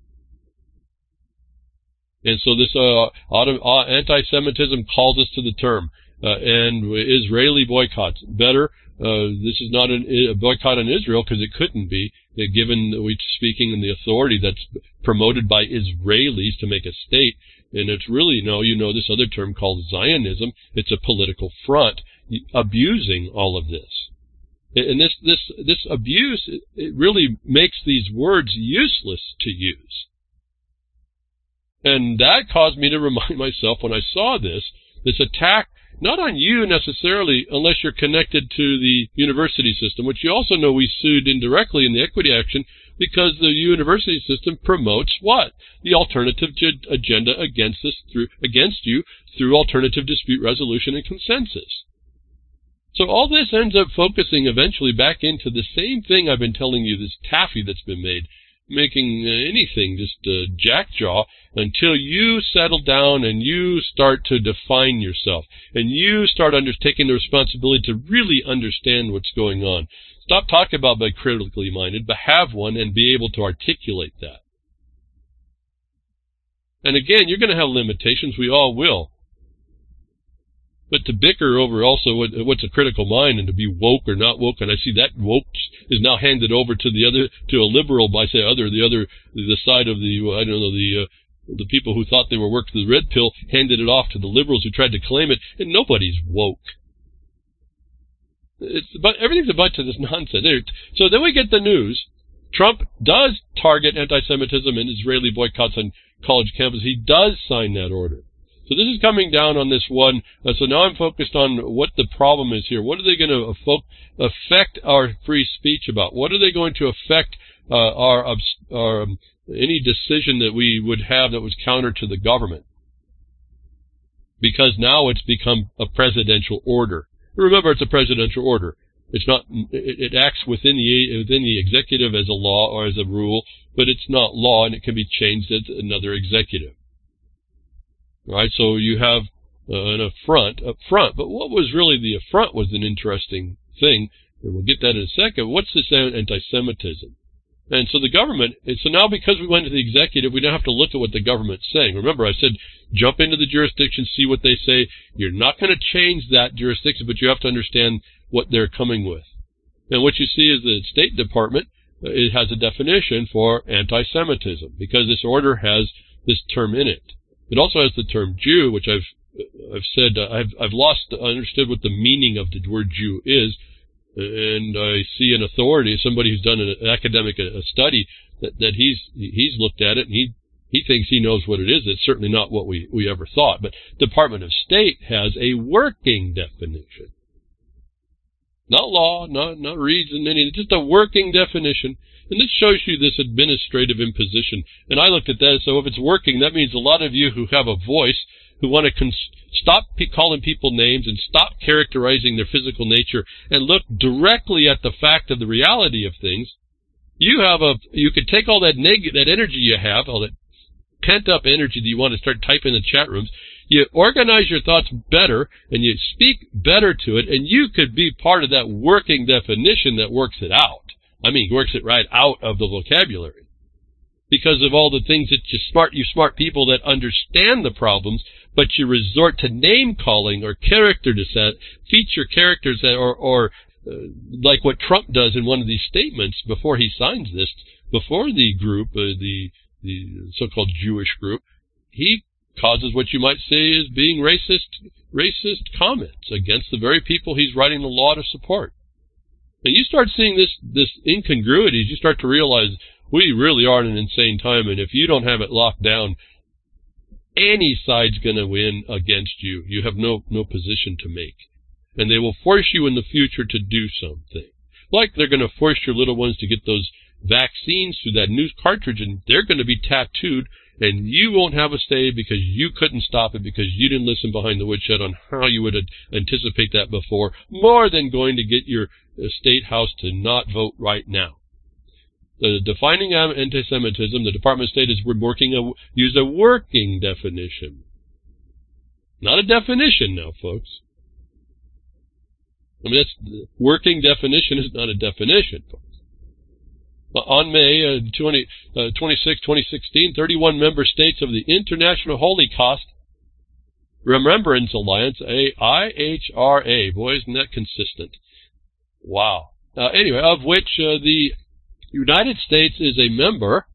And so this anti-Semitism calls us to the term. And Israeli boycotts. Better, this is not a boycott on Israel because it couldn't be, given that we're speaking in the authority that's promoted by Israelis to make a state. And it's really, this other term called Zionism. It's a political front abusing all of this. And this abuse, it really makes these words useless to use. And that caused me to remind myself when I saw this attack, not on you necessarily, unless you're connected to the university system, which you also know we sued indirectly in the equity action because the university system promotes what? The alternative agenda against you through alternative dispute resolution and consensus. So all this ends up focusing eventually back into the same thing I've been telling you, this taffy that's been made, making anything just jackjaw until you settle down and you start to define yourself and you start taking the responsibility to really understand what's going on. Stop talking about being critically minded, but have one and be able to articulate that. And again, you're going to have limitations. We all will. But to bicker over also what's a critical mind and to be woke or not woke, and I see that woke is now handed over to a liberal by the side of the people who thought they were worked the red pill, handed it off to the liberals who tried to claim it, and nobody's woke. Everything's a bunch of this nonsense. So then we get the news. Trump does target anti-Semitism and Israeli boycotts on college campuses. He does sign that order. So this is coming down on this one. So now I'm focused on what the problem is here. What are they going to affect our free speech about? What are they going to affect our any decision that we would have that was counter to the government? Because now it's become a presidential order. Remember, it's a presidential order. It's not. It acts within the executive as a law or as a rule, but it's not law, and it can be changed as another executive. Right, so you have an affront up front, but what was really the affront was an interesting thing, and we'll get that in a second. What's this anti-Semitism? And so the government, so now because we went to the executive, we don't have to look at what the government's saying. Remember, I said jump into the jurisdiction, see what they say. You're not going to change that jurisdiction, but you have to understand what they're coming with. And what you see is the State Department, it has a definition for anti-Semitism, because this order has this term in it. It also has the term Jew, which I've said I've understood what the meaning of the word Jew is, and I see an authority, somebody who's done an academic study that he's looked at it and he thinks he knows what it is. It's certainly not what we ever thought, but Department of State has a working definition. Not law, not reason, just a working definition. And this shows you this administrative imposition. And I looked at that, so if it's working, that means a lot of you who have a voice, who want to stop calling people names and stop characterizing their physical nature and look directly at the fact of the reality of things, you could take all that that energy you have, all that pent-up energy that you want to start typing in the chat rooms, you organize your thoughts better, and you speak better to it, and you could be part of that working definition that works it out. I mean, works it right out of the vocabulary. Because of all the things that you smart people that understand the problems, but you resort to name-calling or feature characters that or like what Trump does in one of these statements before he signs this, before the group, the so-called Jewish group, he causes what you might say is being racist comments against the very people he's writing the law to support. And you start seeing this incongruities, you start to realize we really are in an insane time, and if you don't have it locked down, any side's going to win against you. You have no position to make. And they will force you in the future to do something. Like they're going to force your little ones to get those vaccines through that new cartridge, and they're going to be tattooed, and you won't have a say because you couldn't stop it, because you didn't listen behind the woodshed on how you would anticipate that before, more than going to get your state house to not vote right now. Defining anti-Semitism, the Department of State is use a working definition. Not a definition now, folks. I mean, that's working definition is not a definition, folks. On May 26, 2016, 31 member states of the International Holocaust Remembrance Alliance, IHRA, boy, isn't that consistent? Wow. Anyway, of which the United States is a member.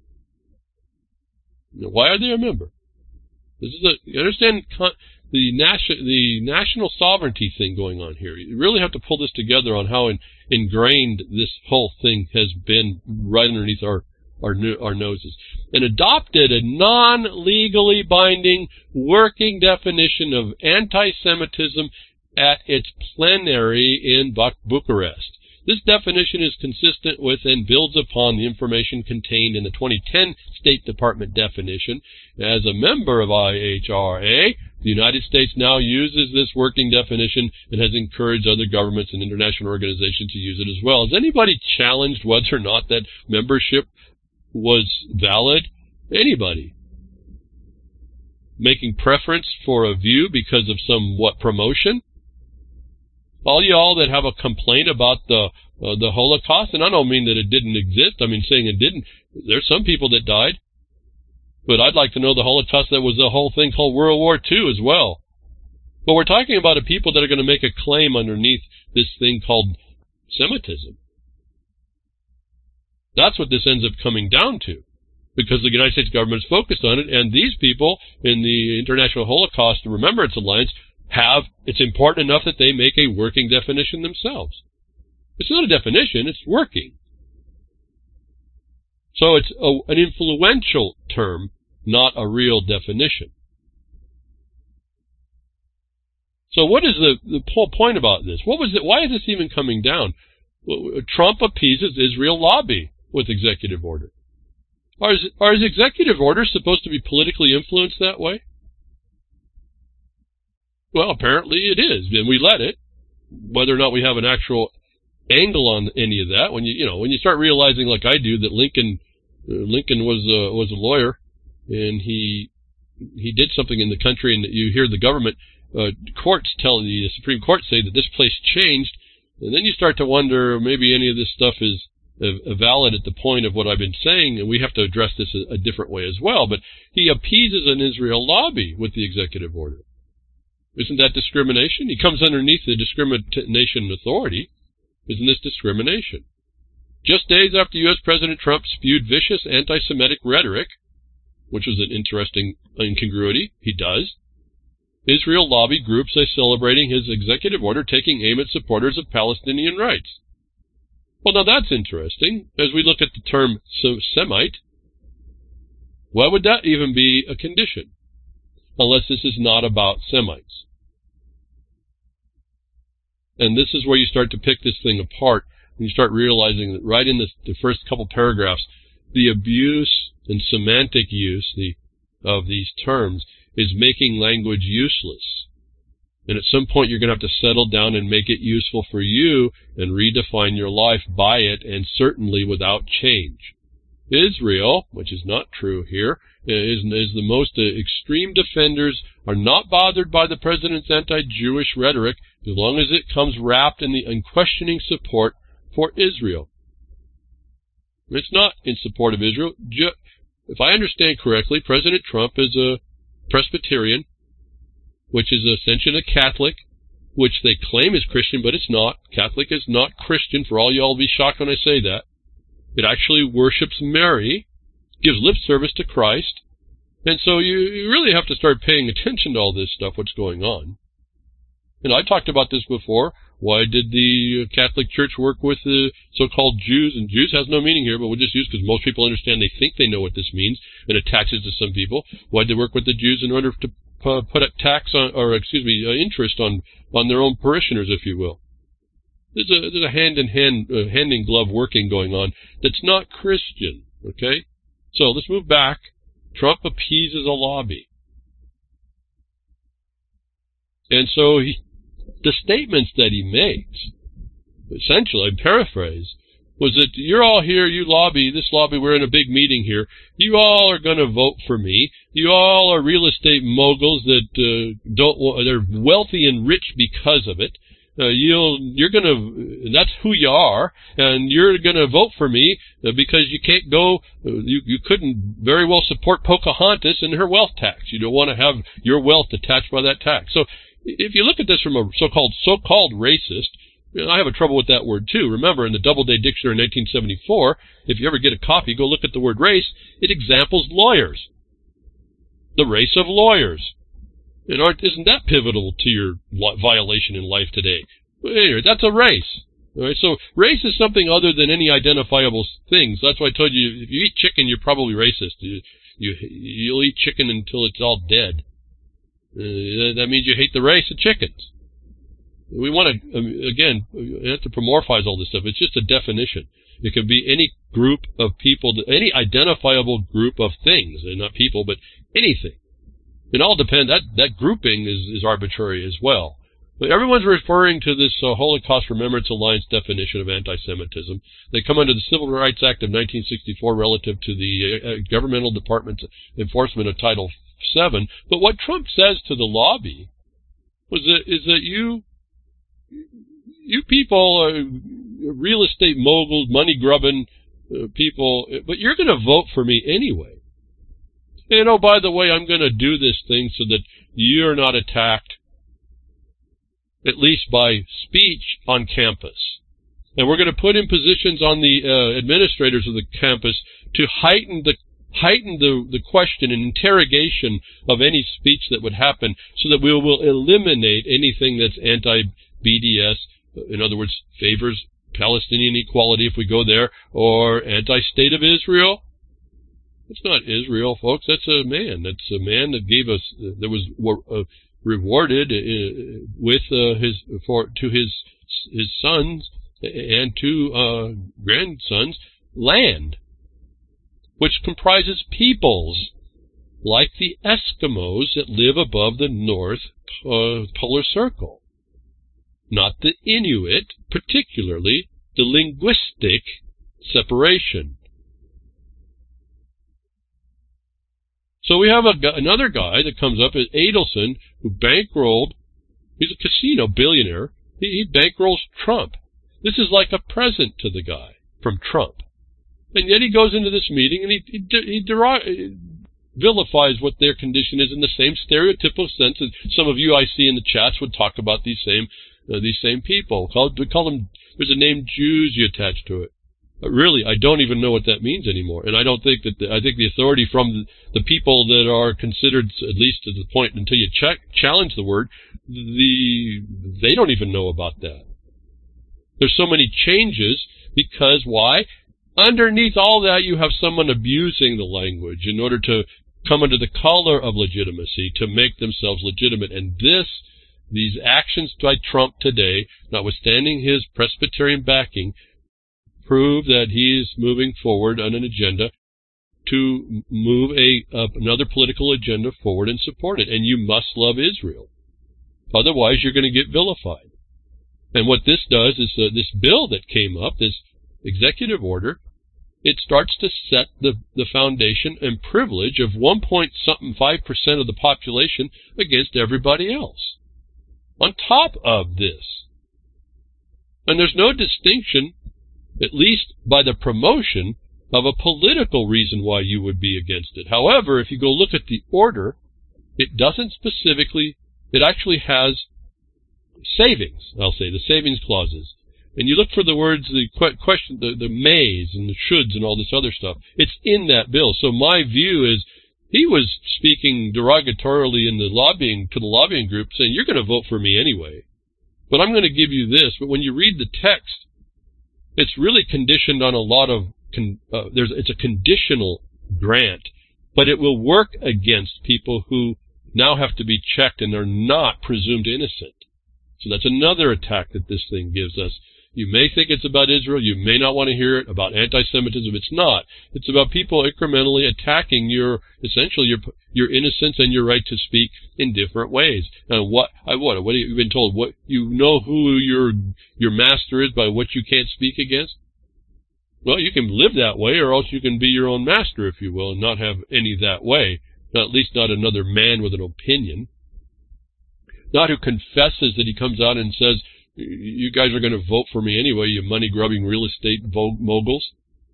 Why are they a member? You understand the national sovereignty thing going on here. You really have to pull this together on how ingrained this whole thing has been right underneath our noses. And adopted a non-legally binding working definition of anti-Semitism at its plenary in Bucharest. This definition is consistent with and builds upon the information contained in the 2010 State Department definition. As a member of IHRA, the United States now uses this working definition and has encouraged other governments and international organizations to use it as well. Has anybody challenged whether or not that membership was valid? Anybody? Making preference for a view because of some promotion? All y'all that have a complaint about the Holocaust, and I don't mean that it didn't exist, I mean saying it didn't. There's some people that died. But I'd like to know the Holocaust that was a whole thing called World War II as well. But we're talking about people that are going to make a claim underneath this thing called Semitism. That's what this ends up coming down to, because the United States government is focused on it, and these people in the International Holocaust Remembrance Alliance it's important enough that they make a working definition themselves. It's not a definition, it's working. So it's an influential term, not a real definition. So what is the whole point about this? Why is this even coming down? Well, Trump appeases Israel lobby with executive order. Are his executive orders supposed to be politically influenced that way? Well, apparently it is, and we let it. Whether or not we have an actual angle on any of that, when you start realizing, like I do, that Lincoln was a lawyer, and he did something in the country, and you hear the government courts tell the Supreme Court say that this place changed, and then you start to wonder maybe any of this stuff is valid at the point of what I've been saying, and we have to address this a different way as well. But he appeases an Israel lobby with the executive order. Isn't that discrimination? He comes underneath the discrimination authority. Isn't this discrimination? Just days after U.S. President Trump spewed vicious anti-Semitic rhetoric, which was an interesting incongruity, he does, Israel lobby groups are celebrating his executive order taking aim at supporters of Palestinian rights. Well, now that's interesting. As we look at the term Semite, why would that even be a condition? Unless this is not about Semites. And this is where you start to pick this thing apart, and you start realizing that right in the first couple paragraphs, the abuse and semantic use of these terms is making language useless. And at some point you're going to have to settle down and make it useful for you and redefine your life by it, and certainly without change. Israel, which is not true here, is the most extreme defenders, are not bothered by the president's anti-Jewish rhetoric as long as it comes wrapped in the unquestioning support for Israel. It's not in support of Israel. If I understand correctly, President Trump is a Presbyterian, which is essentially a Catholic, which they claim is Christian, but it's not. Catholic is not Christian, for all y'all will be shocked when I say that. It actually worships Mary, gives lip service to Christ, and so you really have to start paying attention to all this stuff, what's going on. And I talked about this before. Why did the Catholic Church work with the so-called Jews? And Jews has no meaning here, but we'll just use because most people understand, they think they know what this means, and attaches to some people. Why did they work with the Jews? In order to put a tax on, or interest on their own parishioners, if you will. There's a hand-in-glove working going on that's not Christian, okay? So let's move back. Trump appeases a lobby. And so the statements that he makes, essentially, I paraphrase, was that you're all here, you lobby, this lobby, we're in a big meeting here. You all are going to vote for me. You all are real estate moguls that they're wealthy and rich because of it. You're going to, that's who you are, and you're going to vote for me because you can't go, you couldn't very well support Pocahontas and her wealth tax. You don't want to have your wealth attached by that tax. So if you look at this from a so-called racist, I have a trouble with that word too. Remember, in the Doubleday Dictionary in 1974, if you ever get a copy, go look at the word race. It examples lawyers. The race of lawyers. And isn't that pivotal to your violation in life today? But anyway, that's a race. All right, so race is something other than any identifiable things. That's why I told you, if you eat chicken, you're probably racist. You'll eat chicken until it's all dead. That means you hate the race of chickens. We want to, again, anthropomorphize all this stuff. It's just a definition. It can be any group of people, any identifiable group of things, and not people, but anything. It all depends. That grouping is arbitrary as well. But everyone's referring to this Holocaust Remembrance Alliance definition of anti-Semitism. They come under the Civil Rights Act of 1964 relative to the governmental department's enforcement of Title VII. But what Trump says to the lobby is that you people are real estate moguls, money-grubbing people, but you're going to vote for me anyway. And, oh, by the way, I'm going to do this thing so that you're not attacked, at least by speech, on campus. And we're going to put in positions on the administrators of the campus to heighten the question and interrogation of any speech that would happen, so that we will eliminate anything that's anti-BDS, in other words, favors Palestinian equality if we go there, or anti-state of Israel. It's not Israel, folks. That's a man. That's a man that gave us, that was rewarded with to his sons and to grandsons land, which comprises peoples like the Eskimos that live above the North Polar Circle, not the Inuit, particularly the linguistic separation. So we have another guy that comes up as Adelson, who bankrolled, he's a casino billionaire, he bankrolls Trump. This is like a present to the guy from Trump. And yet he goes into this meeting and he vilifies what their condition is in the same stereotypical sense that some of you I see in the chats would talk about these same people. We call them, there's a name Jews you attach to it. But really, I don't even know what that means anymore. And I don't think that, I think the authority from the people that are considered, at least to the point until you challenge the word, they don't even know about that. There's so many changes because why? Underneath all that, you have someone abusing the language in order to come under the color of legitimacy, to make themselves legitimate. And this these actions by Trump today, notwithstanding his Presbyterian backing, prove that he is moving forward on an agenda to move another political agenda forward and support it. And you must love Israel. Otherwise, you're going to get vilified. And what this does is this bill that came up, this executive order, it starts to set the foundation and privilege of 1.5% of the population against everybody else. On top of this. And there's no distinction, at least by the promotion, of a political reason why you would be against it. However, if you go look at the order, it doesn't specifically, it actually has savings, I'll say, the savings clauses. And you look for the words, the question, the mays and the shoulds and all this other stuff. It's in that bill. So my view is he was speaking derogatorily in the lobbying, to the lobbying group, saying, you're going to vote for me anyway. But I'm going to give you this. But when you read the text, it's really conditioned on a lot of, it's a conditional grant, but it will work against people who now have to be checked and are not presumed innocent. So that's another attack that this thing gives us. You may think it's about Israel. You may not want to hear it about anti-Semitism. It's not. It's about people incrementally attacking essentially your innocence and your right to speak in different ways. And what have you been told? What you know who your master is by what you can't speak against? Well, you can live that way, or else you can be your own master, if you will, and not have any that way. At least not another man with an opinion. Not who confesses that he comes out and says, you guys are going to vote for me anyway, you money-grubbing real estate moguls.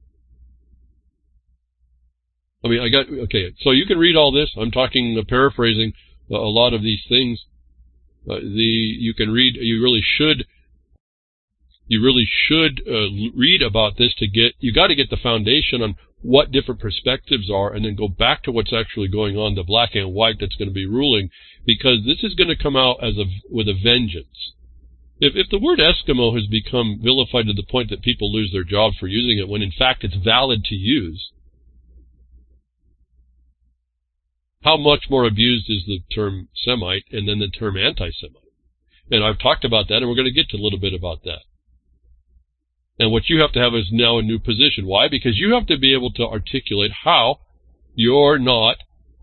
I mean, okay, so you can read all this. I'm paraphrasing a lot of these things. You can read, you really should read about this you got to get the foundation on what different perspectives are, and then go back to what's actually going on, the black and white that's going to be ruling, because this is going to come out with a vengeance. If the word Eskimo has become vilified to the point that people lose their jobs for using it, when in fact it's valid to use, how much more abused is the term Semite and then the term anti-Semite? And I've talked about that, and we're going to get to a little bit about that. And what you have to have is now a new position. Why? Because you have to be able to articulate how you're not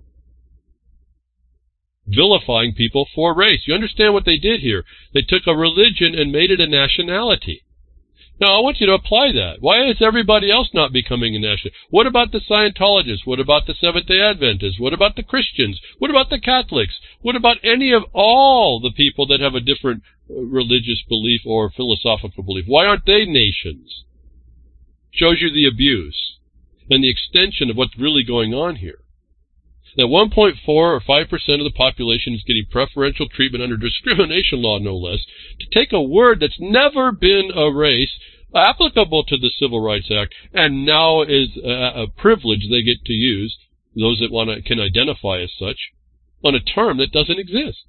vilifying people for race. You understand what they did here? They took a religion and made it a nationality. Now, I want you to apply that. Why is everybody else not becoming a national? What about the Scientologists? What about the Seventh-day Adventists? What about the Christians? What about the Catholics? What about any of all the people that have a different religious belief or philosophical belief? Why aren't they nations? Shows you the abuse and the extension of what's really going on here. That 1.4 or 5% of the population is getting preferential treatment under discrimination law, no less, to take a word that's never been erased, applicable to the Civil Rights Act, and now is a privilege they get to use, those that can identify as such, on a term that doesn't exist.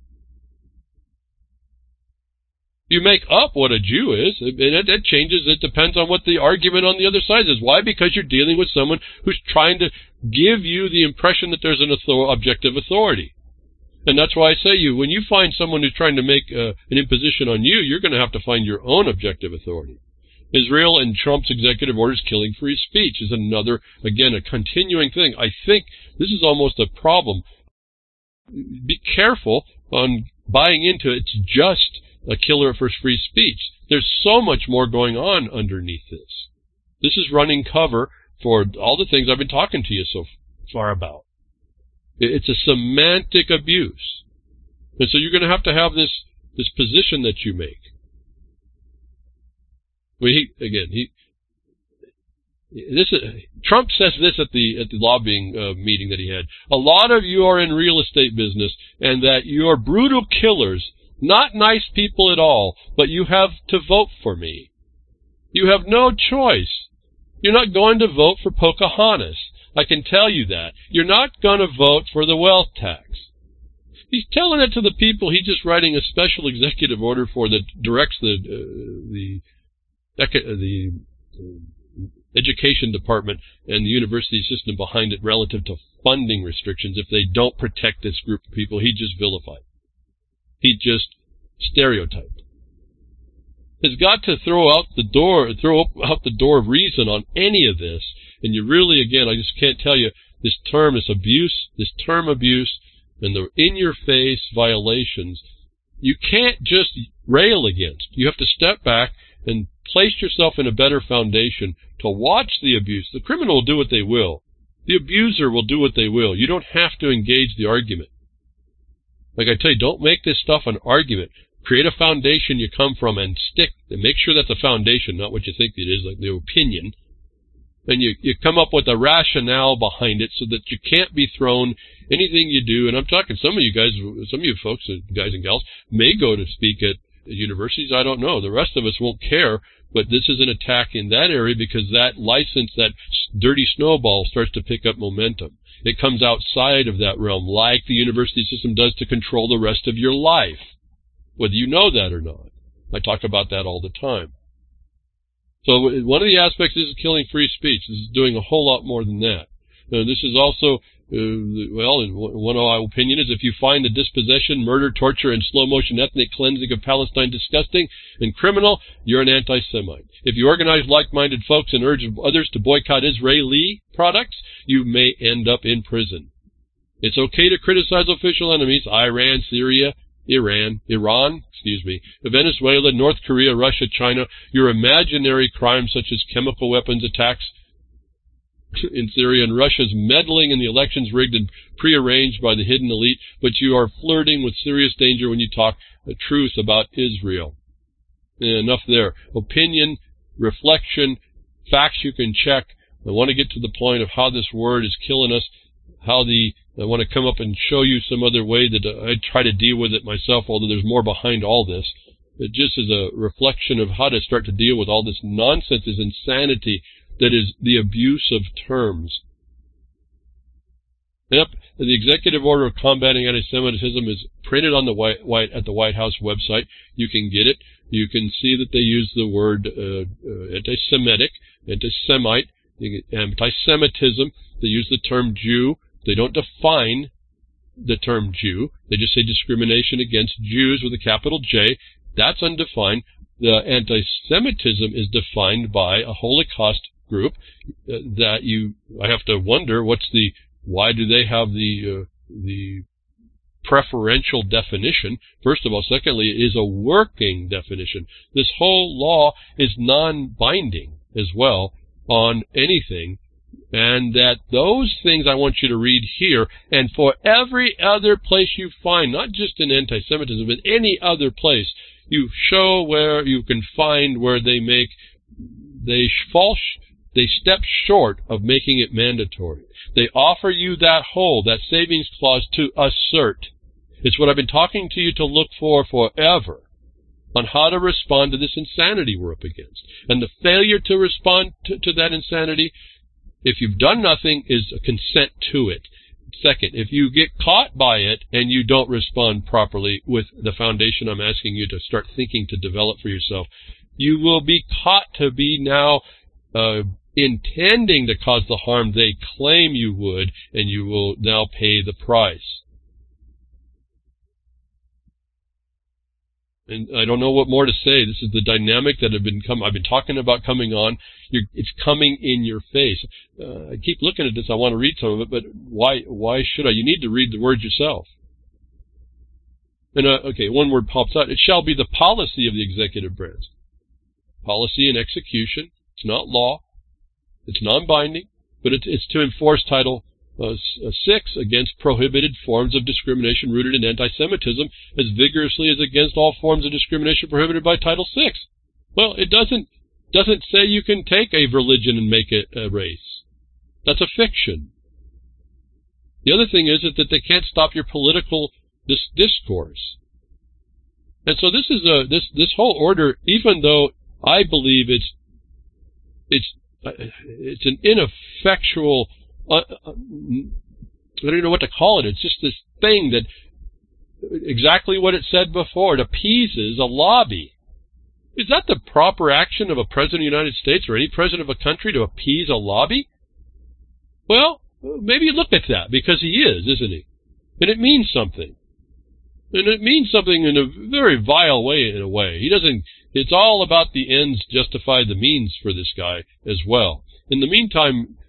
You make up what a Jew is, and it changes. It depends on what the argument on the other side is. Why? Because you're dealing with someone who's trying to give you the impression that there's an objective authority. And that's why I say when you find someone who's trying to make an imposition on you, you're going to have to find your own objective authority. Israel and Trump's executive orders killing free speech is another, again, a continuing thing. I think this is almost a problem. Be careful on buying into it. It's just a killer for free speech. There's so much more going on underneath this. This is running cover for all the things I've been talking to you so far about. It's a semantic abuse. And so you're going to have this position that you make. Trump says this at the lobbying meeting that he had. A lot of you are in real estate business, and that you're brutal killers. Not nice people at all, but you have to vote for me. You have no choice. You're not going to vote for Pocahontas. I can tell you that. You're not going to vote for the wealth tax. He's telling it to the people he's just writing a special executive order for that directs the education department and the university system behind it relative to funding restrictions if they don't protect this group of people he just vilified. He just stereotyped. Has got to throw out the door of reason on any of this. And you really, again, I just can't tell you, this term abuse, and the in-your-face violations, you can't just rail against. You have to step back and place yourself in a better foundation to watch the abuse. The criminal will do what they will. The abuser will do what they will. You don't have to engage the argument. Like I tell you, don't make this stuff an argument. Create a foundation you come from and stick, and make sure that's a foundation, not what you think it is, like the opinion. And you come up with a rationale behind it so that you can't be thrown anything you do. And I'm talking some of you guys, some of you folks, guys and gals, may go to speak at universities. I don't know. The rest of us won't care. But this is an attack in that area because that license, that dirty snowball, starts to pick up momentum. It comes outside of that realm, like the university system does to control the rest of your life, whether you know that or not. I talk about that all the time. So one of the aspects is killing free speech. This is doing a whole lot more than that. This is also, one of my opinion is if you find the dispossession, murder, torture, and slow-motion ethnic cleansing of Palestine disgusting and criminal, you're an anti-Semite. If you organize like-minded folks and urge others to boycott Israeli products, you may end up in prison. It's okay to criticize official enemies, Iran, Syria, Iran, Venezuela, North Korea, Russia, China, your imaginary crimes such as chemical weapons attacks in Syria and Russia's meddling in the elections rigged and prearranged by the hidden elite, but you are flirting with serious danger when you talk the truth about Israel. Enough there. Opinion, reflection, facts you can check. I want to get to the point of how this word is killing us, I want to come up and show you some other way that I try to deal with it myself, although there's more behind all this. It just is a reflection of how to start to deal with all this nonsense, this insanity that is the abuse of terms. Yep, the Executive Order of Combating Anti-Semitism is printed on at the White House website. You can get it. You can see that they use the word anti-Semitic, anti-Semite, anti-Semitism. They use the term Jew. They don't define the term Jew. They just say discrimination against Jews with a capital J. That's undefined. The anti-Semitism is defined by a Holocaust group I have to wonder why do they have the preferential definition? First of all. Secondly, it is a working definition. This whole law is non-binding as well on anything. And that those things I want you to read here, and for every other place you find, not just in anti-Semitism, but any other place, you show where you can find where they step short of making it mandatory. They offer you that savings clause to assert. It's what I've been talking to you to look for forever on how to respond to this insanity we're up against. And the failure to respond to that insanity, if you've done nothing, is a consent to it. Second, if you get caught by it and you don't respond properly with the foundation I'm asking you to start thinking to develop for yourself, you will be caught to be now intending to cause the harm they claim you would, and you will now pay the price. And I don't know what more to say. This is the dynamic that I've been talking about coming on. It's coming in your face. I keep looking at this. I want to read some of it, but why should I? You need to read the words yourself. And one word pops out. It shall be the policy of the executive branch. Policy and execution. It's not law. It's non-binding, but it's to enforce Title 6 against prohibited forms of discrimination rooted in anti-Semitism as vigorously as against all forms of discrimination prohibited by Title 6. Well, it doesn't say you can take a religion and make it a race. That's a fiction. The other thing is that they can't stop your political discourse. And so this is this whole order, even though I believe it's an ineffectual, I don't even know what to call it. It's just this thing that, exactly what it said before, it appeases a lobby. Is that the proper action of a president of the United States or any president of a country, to appease a lobby? Well, maybe look at that, because he is, isn't he? And it means something. And it means something in a very vile way, in a way. It's all about the ends justify the means for this guy as well. In the meantime,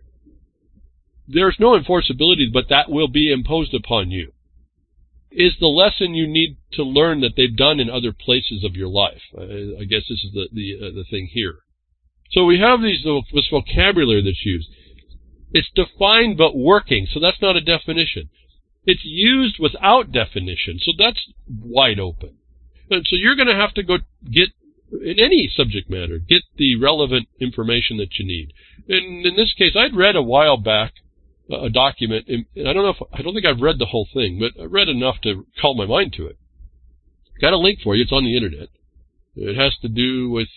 there's no enforceability, but that will be imposed upon you. Is the lesson you need to learn that they've done in other places of your life. I guess this is the thing here. So we have this vocabulary that's used. It's defined but working, so that's not a definition. It's used without definition, so that's wide open. And so you're going to have to go get, in any subject matter, get the relevant information that you need. And in this case, I'd read a while back a document, and I don't think I've read the whole thing, but I read enough to call my mind to it. Got a link for you. It's on the internet. It has to do with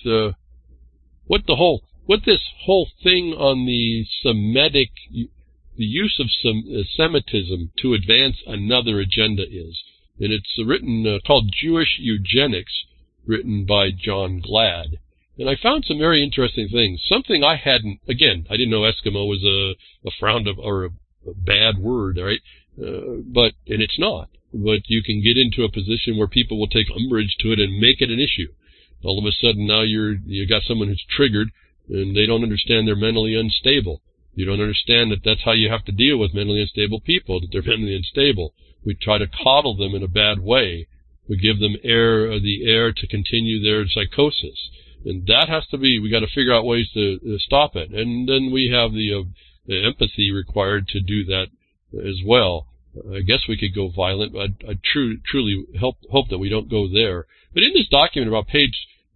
what this whole thing on the Semitic, the use of Semitism to advance another agenda is. And it's written called Jewish Eugenics, written by John Glad. And I found some very interesting things. Something I didn't know Eskimo was a frowned or a bad word, right? And it's not. But you can get into a position where people will take umbrage to it and make it an issue. All of a sudden now you got someone who's triggered and they don't understand they're mentally unstable. You don't understand that that's how you have to deal with mentally unstable people, that they're mentally unstable. We try to coddle them in a bad way. We give them the air to continue their psychosis. And that has to be, we got to figure out ways to stop it. And then we have the empathy required to do that as well. I guess we could go violent, but I truly hope that we don't go there. But in this document about page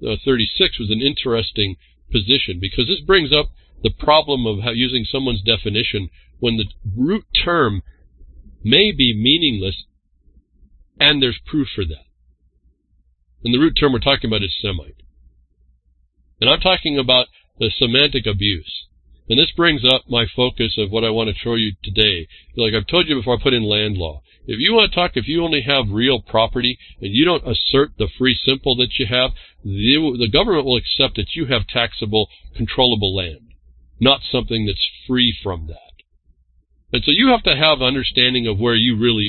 36 was an interesting position, because this brings up the problem of how using someone's definition when the root term may be meaningless and there's proof for that. And the root term we're talking about is Semite. And I'm talking about the semantic abuse. And this brings up my focus of what I want to show you today. Like I've told you before, I put in land law. If you want to talk, if you only have real property and you don't assert the free simple that you have, the government will accept that you have taxable, controllable land, not something that's free from that. And so you have to have understanding of where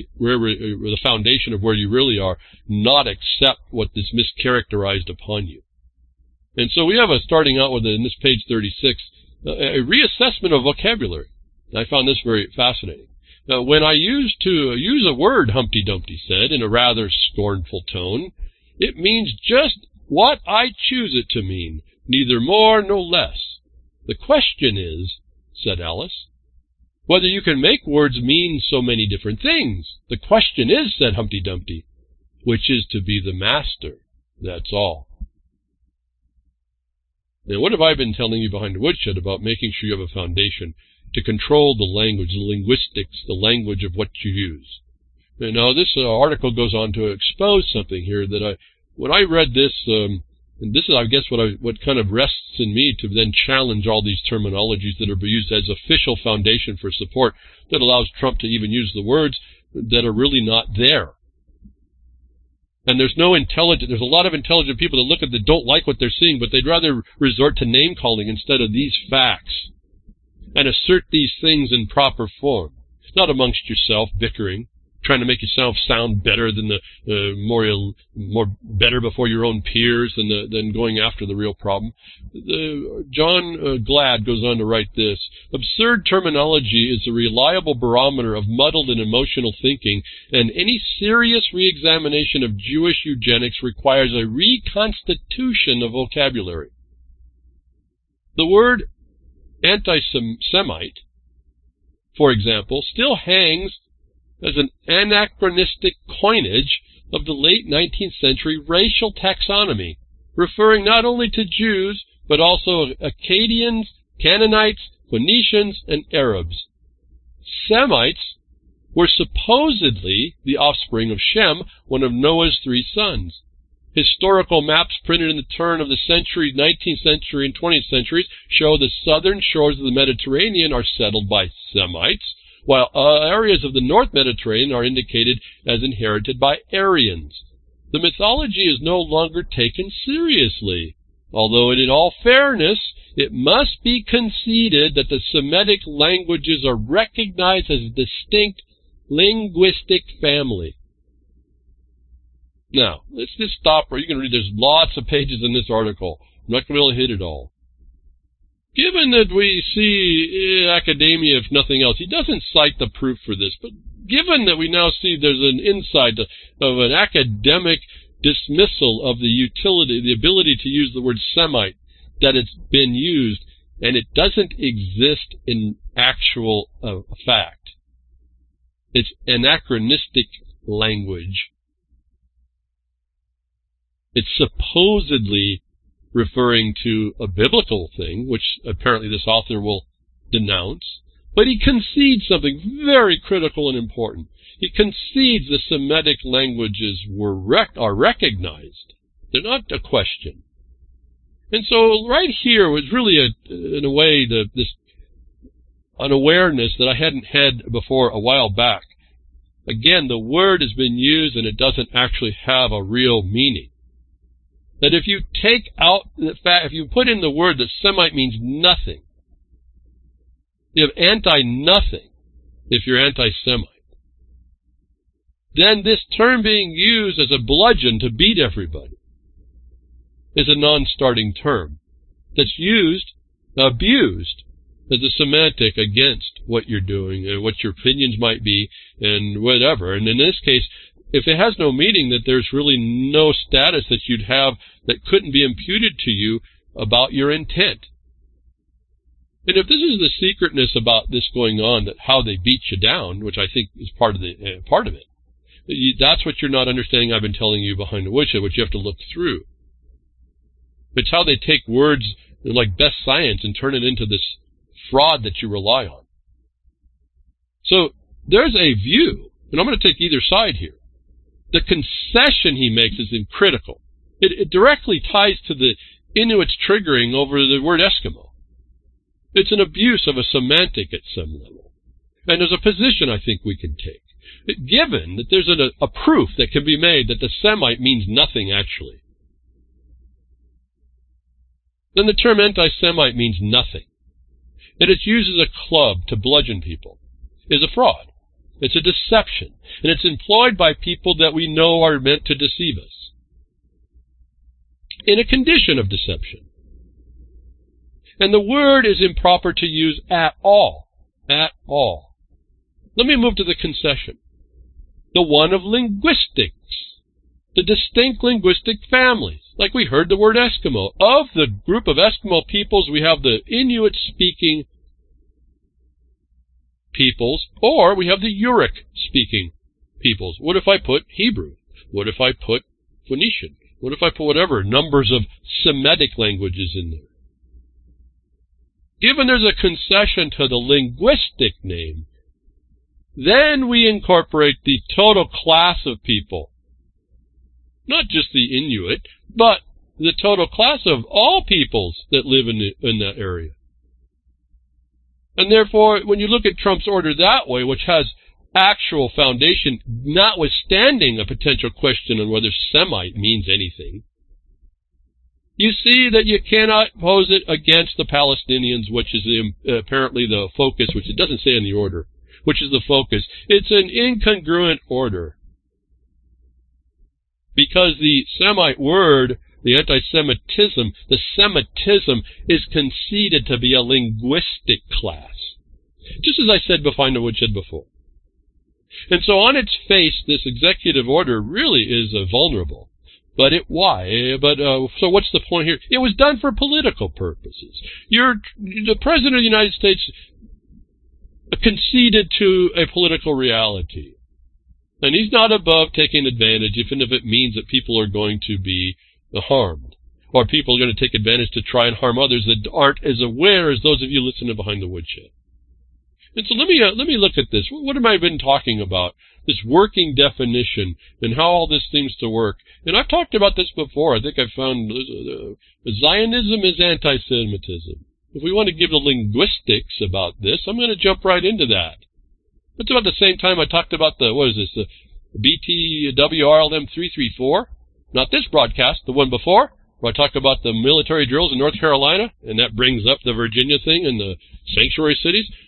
the foundation of where you really are, not accept what is mischaracterized upon you. And so we have starting out with, in this page 36, a reassessment of vocabulary. I found this very fascinating. Now, when I used to use a word, Humpty Dumpty said, in a rather scornful tone, it means just what I choose it to mean, neither more nor less. The question is, said Alice, whether you can make words mean so many different things. The question is, said Humpty Dumpty, which is to be the master, that's all. Now, what have I been telling you behind the woodshed about making sure you have a foundation to control the language, the linguistics, the language of what you use? And now, this article goes on to expose something here that when I read this, and this is, I guess, what kind of rests in me to then challenge all these terminologies that are used as official foundation for support that allows Trump to even use the words that are really not there. And there's a lot of intelligent people that look at that don't like what they're seeing, but they'd rather resort to name calling instead of these facts and assert these things in proper form, not amongst yourself bickering, trying to make yourself sound better than more better before your own peers than going after the real problem. John Glad goes on to write this: absurd terminology is a reliable barometer of muddled and emotional thinking, and any serious reexamination of Jewish eugenics requires a reconstitution of vocabulary. The word anti-Semite, for example, still hangs as an anachronistic coinage of the late 19th century racial taxonomy, referring not only to Jews, but also Akkadians, Canaanites, Phoenicians, and Arabs. Semites were supposedly the offspring of Shem, one of Noah's 3 sons. Historical maps printed in the turn of the century, 19th century, and 20th centuries show the southern shores of the Mediterranean are settled by Semites, while areas of the North Mediterranean are indicated as inherited by Aryans. The mythology is no longer taken seriously, although in all fairness, it must be conceded that the Semitic languages are recognized as a distinct linguistic family. Now, let's just stop where you can read. There's lots of pages in this article. I'm not going to be able to hit it all. Given that we see academia, if nothing else, he doesn't cite the proof for this, but given that we now see there's an insight of an academic dismissal of the utility, the ability to use the word Semite, that it's been used, and it doesn't exist in actual fact. It's anachronistic language. It's supposedly referring to a biblical thing, which apparently this author will denounce, but he concedes something very critical and important. He concedes the Semitic languages are recognized. They're not a question. And so right here was really, in a way, this unawareness that I hadn't had before a while back. Again, the word has been used and it doesn't actually have a real meaning. That if you take out the fact, if you put in the word that Semite means nothing, you have anti-nothing if you're anti-Semite. Then this term being used as a bludgeon to beat everybody is a non-starting term that's used, abused, as a semantic against what you're doing and what your opinions might be and whatever. And in this case, if it has no meaning, that there's really no status that you'd have that couldn't be imputed to you about your intent. And if this is the secretness about this going on, that how they beat you down, which I think is part of it, that's what you're not understanding. I've been telling you behind the woodshed, what you have to look through. It's how they take words like best science and turn it into this fraud that you rely on. So there's a view, and I'm going to take either side here. The concession he makes is critical. It directly ties to the Inuits triggering over the word Eskimo. It's an abuse of a semantic at some level. And there's a position I think we can take. Given that there's a proof that can be made that the Semite means nothing actually, then the term anti-Semite means nothing. And it's used as a club to bludgeon people is a fraud. It's a deception. And it's employed by people that we know are meant to deceive us in a condition of deception. And the word is improper to use at all. At all. Let me move to the concession. The one of linguistics. The distinct linguistic families. Like we heard the word Eskimo. Of the group of Eskimo peoples, we have the Inuit-speaking peoples, or we have the Yurok-speaking peoples. What if I put Hebrew? What if I put Phoenician? What if I put whatever numbers of Semitic languages in there? Given there's a concession to the linguistic name, then we incorporate the total class of people. Not just the Inuit, but the total class of all peoples that live in that area. And therefore, when you look at Trump's order that way, which has actual foundation, notwithstanding a potential question on whether Semite means anything, you see that you cannot pose it against the Palestinians, which is apparently the focus, which it doesn't say in the order, which is the focus. It's an incongruent order. Because the Semite word, the anti-Semitism, the Semitism is conceded to be a linguistic class. Just as I said behind the woodshed before. And so on its face, this executive order really is vulnerable. But why? So what's the point here? It was done for political purposes. The President of the United States conceded to a political reality. And he's not above taking advantage, even if it means that people are going to be harmed. Or people are going to take advantage to try and harm others that aren't as aware as those of you listening behind the woodshed. And so let me look at this. What have I been talking about? This working definition and how all this seems to work. And I've talked about this before. I think I've found Zionism is anti-Semitism. If we want to give the linguistics about this, I'm going to jump right into that. It's about the same time I talked about the BTWRLM 334. Not this broadcast, the one before, where I talk about the military drills in North Carolina, and that brings up the Virginia thing and the sanctuary cities.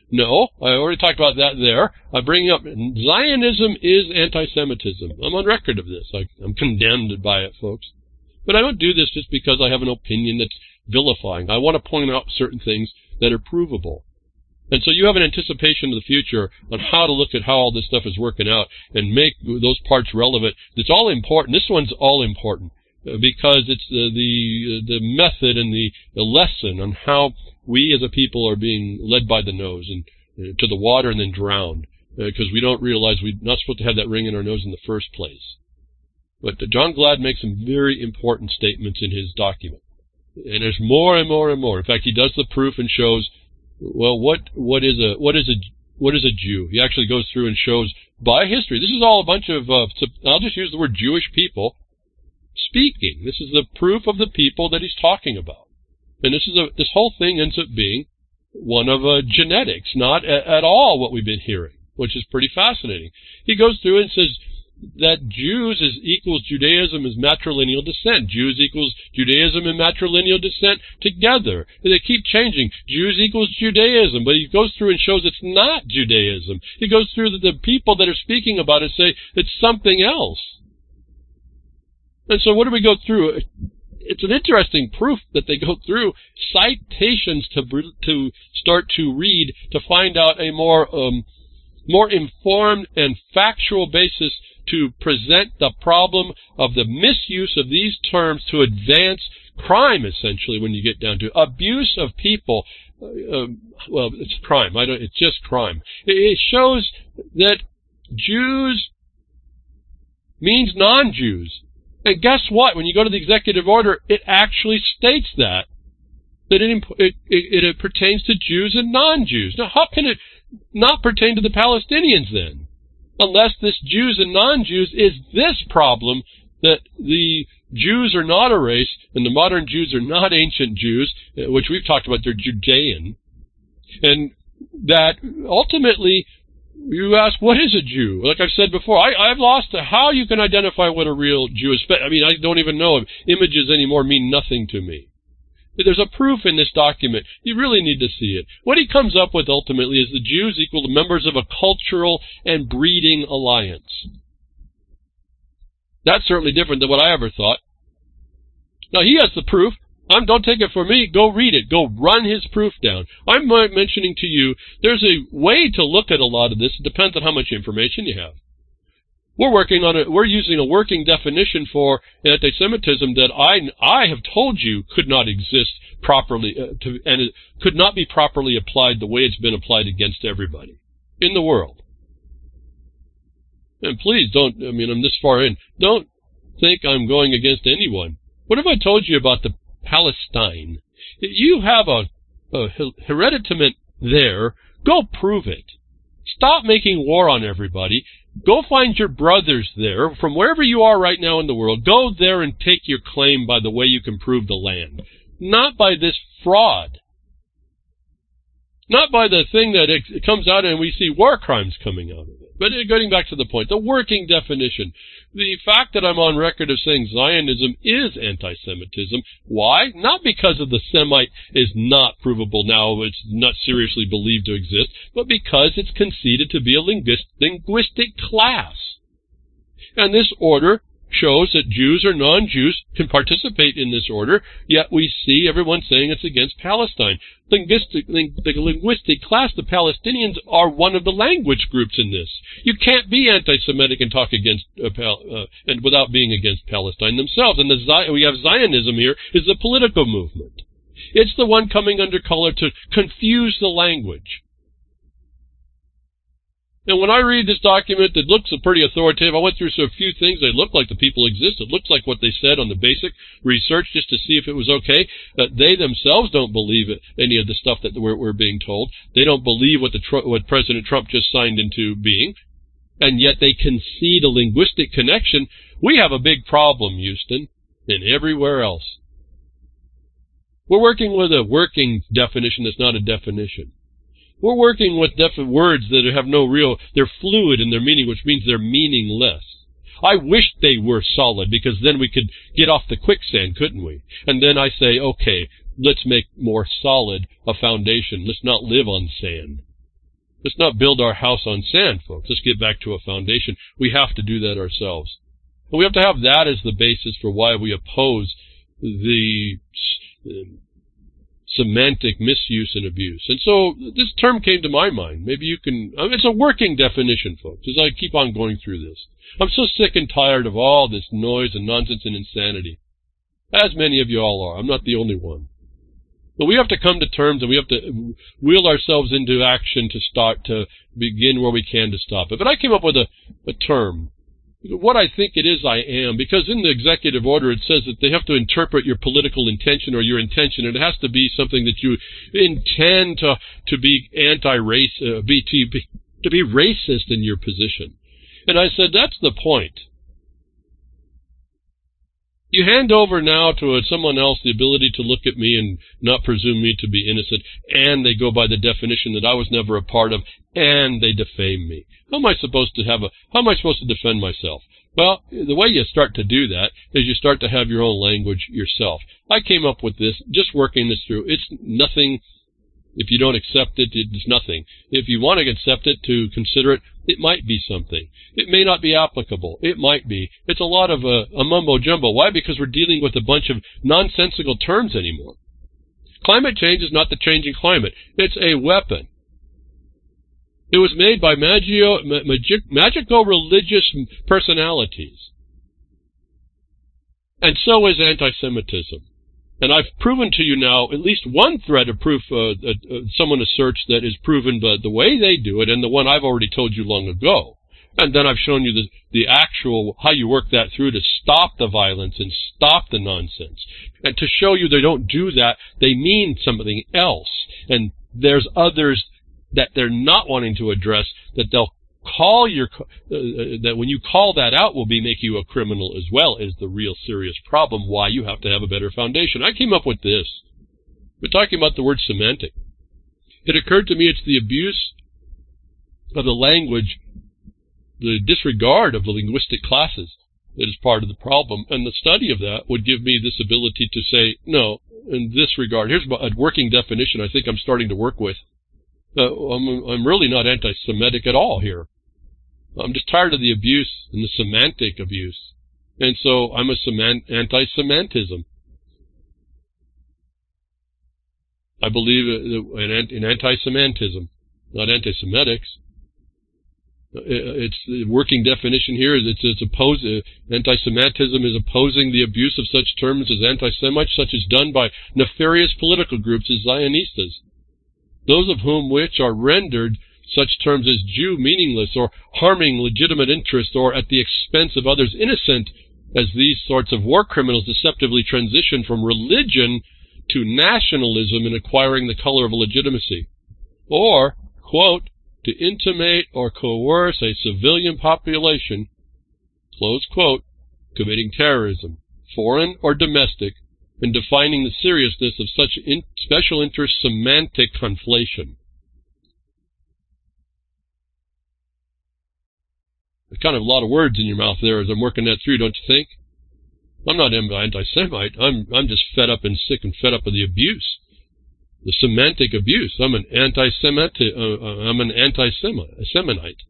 No, I already talked about that there. I bring up Zionism is anti-Semitism. I'm on record of this. I'm condemned by it, folks. But I don't do this just because I have an opinion that's vilifying. I want to point out certain things that are provable. And so you have an anticipation of the future on how to look at how all this stuff is working out and make those parts relevant. It's all important. This one's all important because it's the method and the lesson on how we as a people are being led by the nose and to the water and then drowned because we don't realize we're not supposed to have that ring in our nose in the first place. But John Glad makes some very important statements in his document. And there's more and more and more. In fact, he does the proof and shows, well, what is a Jew? He actually goes through and shows by history. This is all a bunch of, I'll just use the word Jewish people speaking. This is the proof of the people that he's talking about. And this whole thing ends up being one of genetics, not at all what we've been hearing, which is pretty fascinating. He goes through and says that Jews equals Judaism is matrilineal descent. Jews equals Judaism and matrilineal descent together. And they keep changing. Jews equals Judaism. But he goes through and shows it's not Judaism. He goes through that the people that are speaking about it say it's something else. And so what do we go through? It's an interesting proof that they go through citations to start to read to find out a more informed and factual basis to present the problem of the misuse of these terms to advance crime, essentially, when you get down to abuse of people. Well, it's crime. It's just crime. It shows that Jews means non-Jews. And guess what? When you go to the executive order, it actually states that it pertains to Jews and non-Jews. Now, how can it not pertain to the Palestinians then? Unless this Jews and non-Jews is this problem that the Jews are not a race and the modern Jews are not ancient Jews, which we've talked about, they're Judean. And that ultimately, you ask, what is a Jew? Like I've said before, I've lost how you can identify what a real Jew is. I mean, I don't even know if images anymore mean nothing to me. There's a proof in this document. You really need to see it. What he comes up with ultimately is the Jews equal to members of a cultural and breeding alliance. That's certainly different than what I ever thought. Now, he has the proof. Don't take it from me. Go read it. Go run his proof down. I'm mentioning to you, there's a way to look at a lot of this. It depends on how much information you have. We're using a working definition for anti-Semitism that I have told you could not exist properly, and it could not be properly applied the way it's been applied against everybody in the world. And please I'm this far in, don't think I'm going against anyone. What have I told you about the Palestine? You have a hereditament there. Go prove it. Stop making war on everybody. Go find your brothers there from wherever you are right now in the world. Go there and take your claim by the way you can prove the land. Not by this fraud. Not by the thing that it comes out and we see war crimes coming out of it. But getting back to the point, the working definition. The fact that I'm on record of saying Zionism is anti-Semitism. Why? Not because of the Semite is not provable now, it's not seriously believed to exist, but because it's conceded to be a linguistic class. And this order shows that Jews or non-Jews can participate in this order, yet we see everyone saying it's against Palestine. The linguistic class, the Palestinians, are one of the language groups in this. You can't be anti-Semitic and talk against and without being against Palestine themselves. And we have Zionism here is the political movement. It's the one coming under color to confuse the language. And when I read this document that looks pretty authoritative, I went through a few things. They look like the people exist. It looks like what they said on the basic research just to see if it was okay. They themselves don't believe any of the stuff that we're being told. They don't believe what President Trump just signed into being. And yet they concede a linguistic connection. We have a big problem, Houston, and everywhere else. We're working with a working definition that's not a definition. We're working with words that have they're fluid in their meaning, which means they're meaningless. I wish they were solid, because then we could get off the quicksand, couldn't we? And then I say, okay, let's make more solid a foundation. Let's not live on sand. Let's not build our house on sand, folks. Let's get back to a foundation. We have to do that ourselves. And we have to have that as the basis for why we oppose the semantic misuse and abuse. And so this term came to my mind. Maybe you can, it's a working definition, folks, as I keep on going through this. I'm so sick and tired of all this noise and nonsense and insanity, as many of you all are. I'm not the only one. But we have to come to terms, and we have to wheel ourselves into action to start to begin where we can to stop it. But I came up with a term, what I think it is I am, because in the executive order it says that they have to interpret your political intention or your intention, and it has to be something that you intend to be anti-race, to be racist in your position. And I said, that's the point. You hand over now to someone else the ability to look at me and not presume me to be innocent, and they go by the definition that I was never a part of, and they defame me. How am I supposed to defend myself? Well, the way you start to do that is you start to have your own language yourself. I came up with this, just working this through. It's nothing. If you don't accept it, it's nothing. If you want to accept it, to consider it, it might be something. It may not be applicable. It might be. It's a lot of a mumbo-jumbo. Why? Because we're dealing with a bunch of nonsensical terms anymore. Climate change is not the changing climate. It's a weapon. It was made by magical religious personalities. And so is anti-Semitism. And I've proven to you now at least one thread of proof someone asserts that is proven by the way they do it, and the one I've already told you long ago. And then I've shown you the actual, how you work that through to stop the violence and stop the nonsense. And to show you they don't do that, they mean something else. And there's others that they're not wanting to address, that they'll call that when you call that out will be make you a criminal as well, is the real serious problem, why you have to have a better foundation. I came up with this. We're talking about the word semantic. It occurred to me it's the abuse of the language, the disregard of the linguistic classes that is part of the problem, and the study of that would give me this ability to say, no, in this regard, here's a working definition I think I'm starting to work with. I'm really not anti-Semitic at all here. I'm just tired of the abuse and the semantic abuse. And so I'm anti-Semitism. I believe in anti-Semitism, not anti-Semitics. It's the working definition here is anti-Semitism is opposing the abuse of such terms as anti-Semites, such as done by nefarious political groups as Zionistas, those of whom which are rendered such terms as Jew meaningless or harming legitimate interest or at the expense of others innocent, as these sorts of war criminals deceptively transition from religion to nationalism in acquiring the color of legitimacy, or, quote, to intimate or coerce a civilian population, close quote, committing terrorism, foreign or domestic, and defining the seriousness of such special interest semantic conflation. There's kind of a lot of words in your mouth there as I'm working that through, don't you think? I'm not anti-Semite. I'm just fed up and sick and fed up with the abuse, the semantic abuse. I'm an anti-Semitite, an anti-Semonite,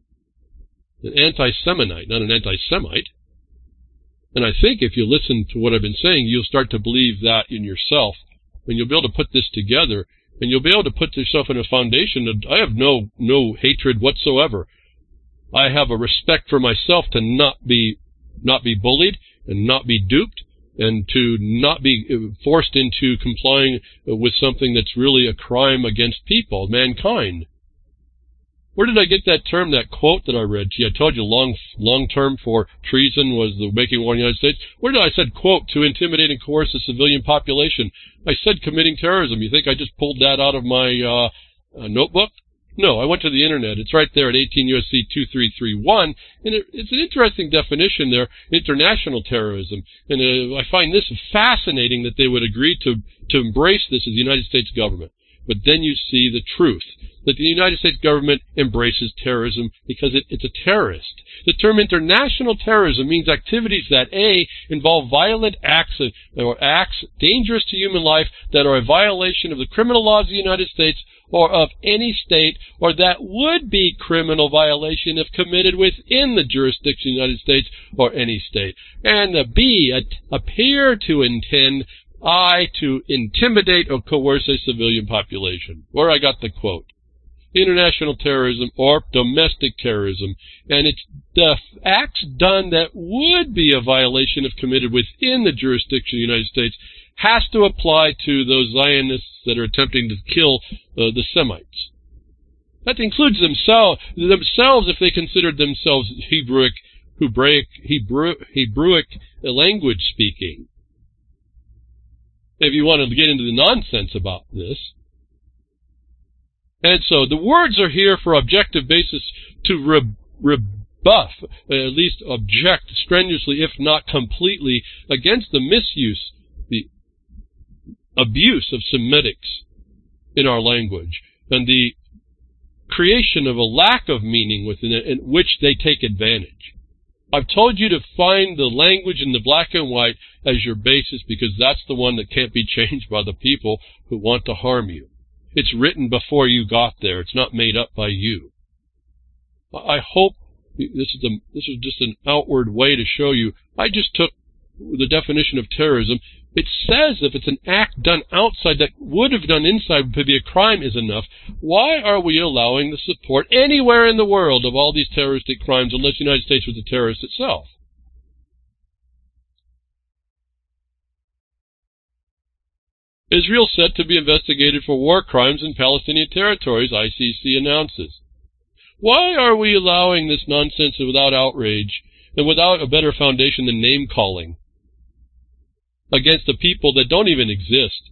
not an anti-Semite. And I think if you listen to what I've been saying, you'll start to believe that in yourself, and you'll be able to put this together, and you'll be able to put yourself in a foundation that I have no hatred whatsoever. I have a respect for myself to not be bullied and not be duped, and to not be forced into complying with something that's really a crime against people, mankind. Where did I get that term, that quote that I read? Gee, I told you long term for treason was the making war in the United States. Where did I said, quote, to intimidate and coerce the civilian population? I said committing terrorism. You think I just pulled that out of my notebook? No, I went to the internet. It's right there at 18 U.S.C. 2331, and it's an interesting definition there, international terrorism. And I find this fascinating that they would agree to embrace this as the United States government. But then you see the truth, that the United States government embraces terrorism because it's a terrorist. The term international terrorism means activities that, A, involve violent acts or acts dangerous to human life that are a violation of the criminal laws of the United States or of any state, or that would be criminal violation if committed within the jurisdiction of the United States or any state. And B, appear to intend, I, to intimidate or coerce a civilian population. Where I got the quote. International terrorism or domestic terrorism, and it's the acts done that would be a violation if committed within the jurisdiction of the United States has to apply to those Zionists that are attempting to kill the Semites. That includes themselves if they considered themselves Hebrewic language speaking. If you want to get into the nonsense about this. And so the words are here for objective basis to rebuff, at least object strenuously, if not completely, against the misuse, the abuse of Semitics in our language, and the creation of a lack of meaning within it in which they take advantage. I've told you to find the language in the black and white as your basis because that's the one that can't be changed by the people who want to harm you. It's written before you got there. It's not made up by you. I hope this is just an outward way to show you. I just took the definition of terrorism. It says if it's an act done outside that would have done inside would be a crime is enough. Why are we allowing the support anywhere in the world of all these terroristic crimes unless the United States was a terrorist itself? Israel set to be investigated for war crimes in Palestinian territories, ICC announces. Why are we allowing this nonsense without outrage and without a better foundation than name-calling against the people that don't even exist?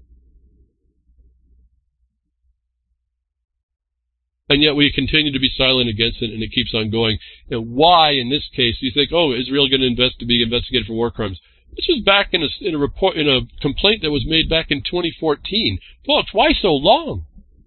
And yet we continue to be silent against it, and it keeps on going. And why, in this case, do you think, oh, Israel going to be investigated for war crimes? This was back in a complaint that was made back in 2014. Folks, why so long?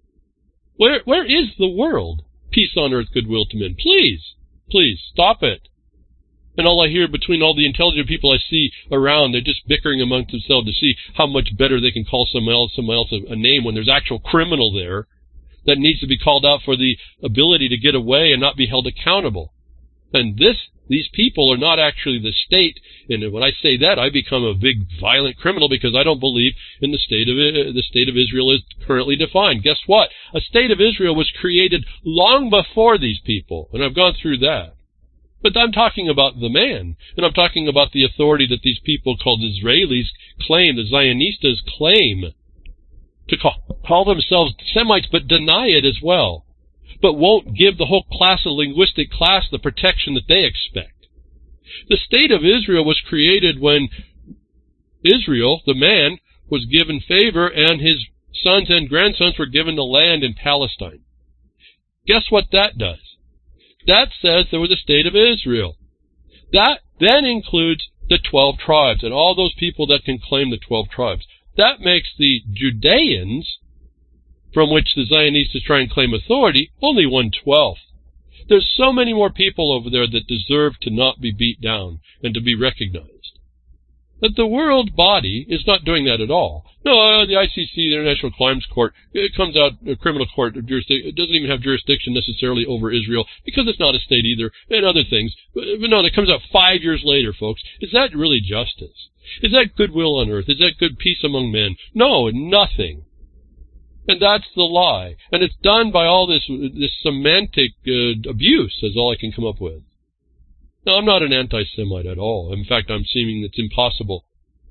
Where is the world? Peace on earth, goodwill to men. Please, stop it. And all I hear between all the intelligent people I see around, they're just bickering amongst themselves to see how much better they can call someone else a name when there's actual criminal there that needs to be called out for the ability to get away and not be held accountable. And these people are not actually the state. And when I say that, I become a big violent criminal because I don't believe in the state of Israel is currently defined. Guess what? A state of Israel was created long before these people, and I've gone through that. But I'm talking about the man, and I'm talking about the authority that these people called Israelis claim, the Zionistas claim, to call themselves Semites, but deny it as well, but won't give the whole linguistic class the protection that they expect. The state of Israel was created when Israel, the man, was given favor and his sons and grandsons were given the land in Palestine. Guess what that does? That says there was a state of Israel. That then includes the 12 tribes and all those people that can claim the 12 tribes. That makes the Judeans, from which the Zionists try and claim authority, only 1/12. There's so many more people over there that deserve to not be beat down and to be recognized. That the world body is not doing that at all. No, the ICC, the International Crimes Court, it comes out, a criminal court, it doesn't even have jurisdiction necessarily over Israel because it's not a state either, and other things. But no, that comes out 5 years later, folks. Is that really justice? Is that goodwill on earth? Is that good peace among men? No, nothing. And that's the lie. And it's done by all this semantic abuse, is all I can come up with. Now, I'm not an anti-Semite at all. In fact, I'm seeming it's impossible.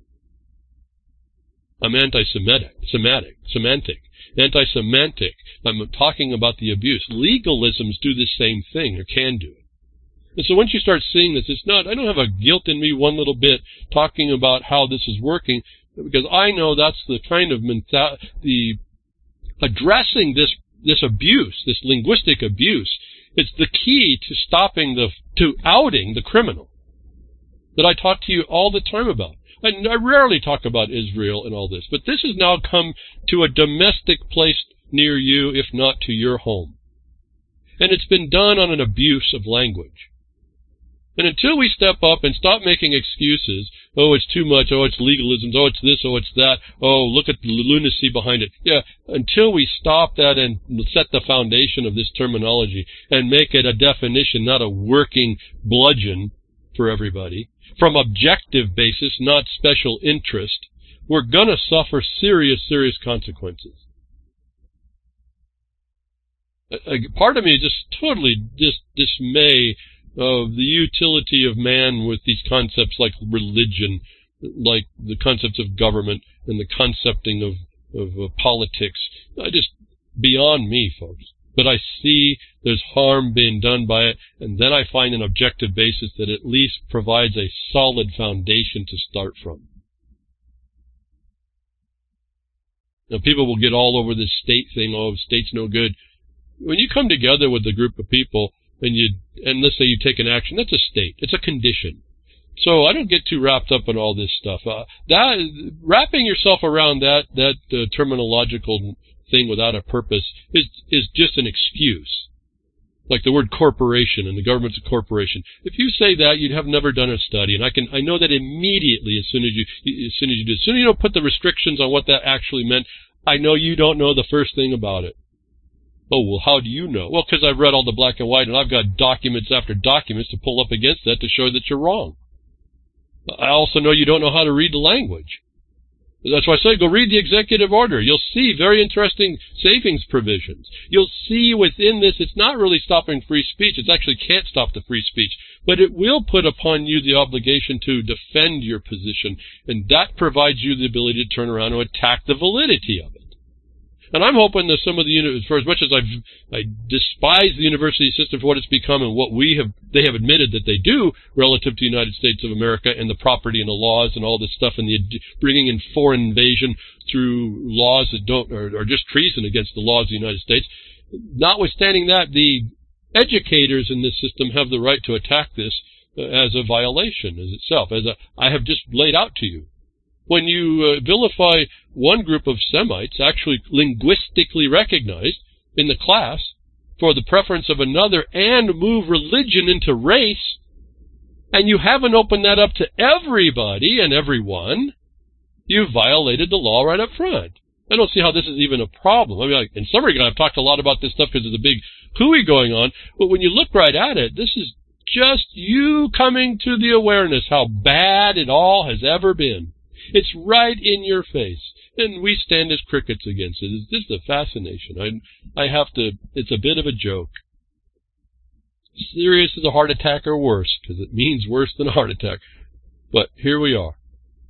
I'm anti-Semitic, semantic, anti-semantic. I'm talking about the abuse. Legalisms do the same thing, or can do it. And so once you start seeing this, it's not, I don't have a guilt in me one little bit talking about how this is working, because I know that's the kind of addressing this abuse, this linguistic abuse. It's the key to to outing the criminal that I talk to you all the time about. I rarely talk about Israel and all this, but this has now come to a domestic place near you, if not to your home. And it's been done on an abuse of language. And until we step up and stop making excuses, oh, it's too much, oh, it's legalism, oh, it's this, oh, it's that, oh, look at the lunacy behind it. Yeah, until we stop that and set the foundation of this terminology and make it a definition, not a working bludgeon for everybody, from objective basis, not special interest, we're going to suffer serious, serious consequences. Part of me is just totally dismay of the utility of man with these concepts like religion, like the concepts of government and the concepting of politics. Beyond me, folks. But I see there's harm being done by it, and then I find an objective basis that at least provides a solid foundation to start from. Now, people will get all over this state thing, oh, state's no good. When you come together with a group of people, and let's say you take an action, that's a state. It's a condition. So I don't get too wrapped up in all this stuff. Wrapping yourself around that terminological thing without a purpose is just an excuse. Like the word corporation, and the government's a corporation. If you say that, you'd have never done a study, and I know that immediately as soon as you don't put the restrictions on what that actually meant, I know you don't know the first thing about it. Oh, well, how do you know? Well, because I've read all the black and white, and I've got documents after documents to pull up against that to show that you're wrong. I also know you don't know how to read the language. That's why I say go read the executive order. You'll see very interesting savings provisions. You'll see within this, it's not really stopping free speech. It actually can't stop the free speech. But it will put upon you the obligation to defend your position, and that provides you the ability to turn around and attack the validity of it. And I'm hoping that some of for as much as I despise the university system for what it's become and what they have admitted that they do relative to the United States of America and the property and the laws and all this stuff and the bringing in foreign invasion through laws that are just treason against the laws of the United States. Notwithstanding that, the educators in this system have the right to attack this as a violation as itself, I have just laid out to you. When you vilify one group of Semites, actually linguistically recognized in the class, for the preference of another, and move religion into race, and you haven't opened that up to everybody and everyone, you've violated the law right up front. I don't see how this is even a problem. I mean, in some regard, I've talked a lot about this stuff because of the big hooey going on, but when you look right at it, this is just you coming to the awareness how bad it all has ever been. It's right in your face, and we stand as crickets against it. It's just a fascination. It's a bit of a joke. Serious as a heart attack or worse, because it means worse than a heart attack. But here we are.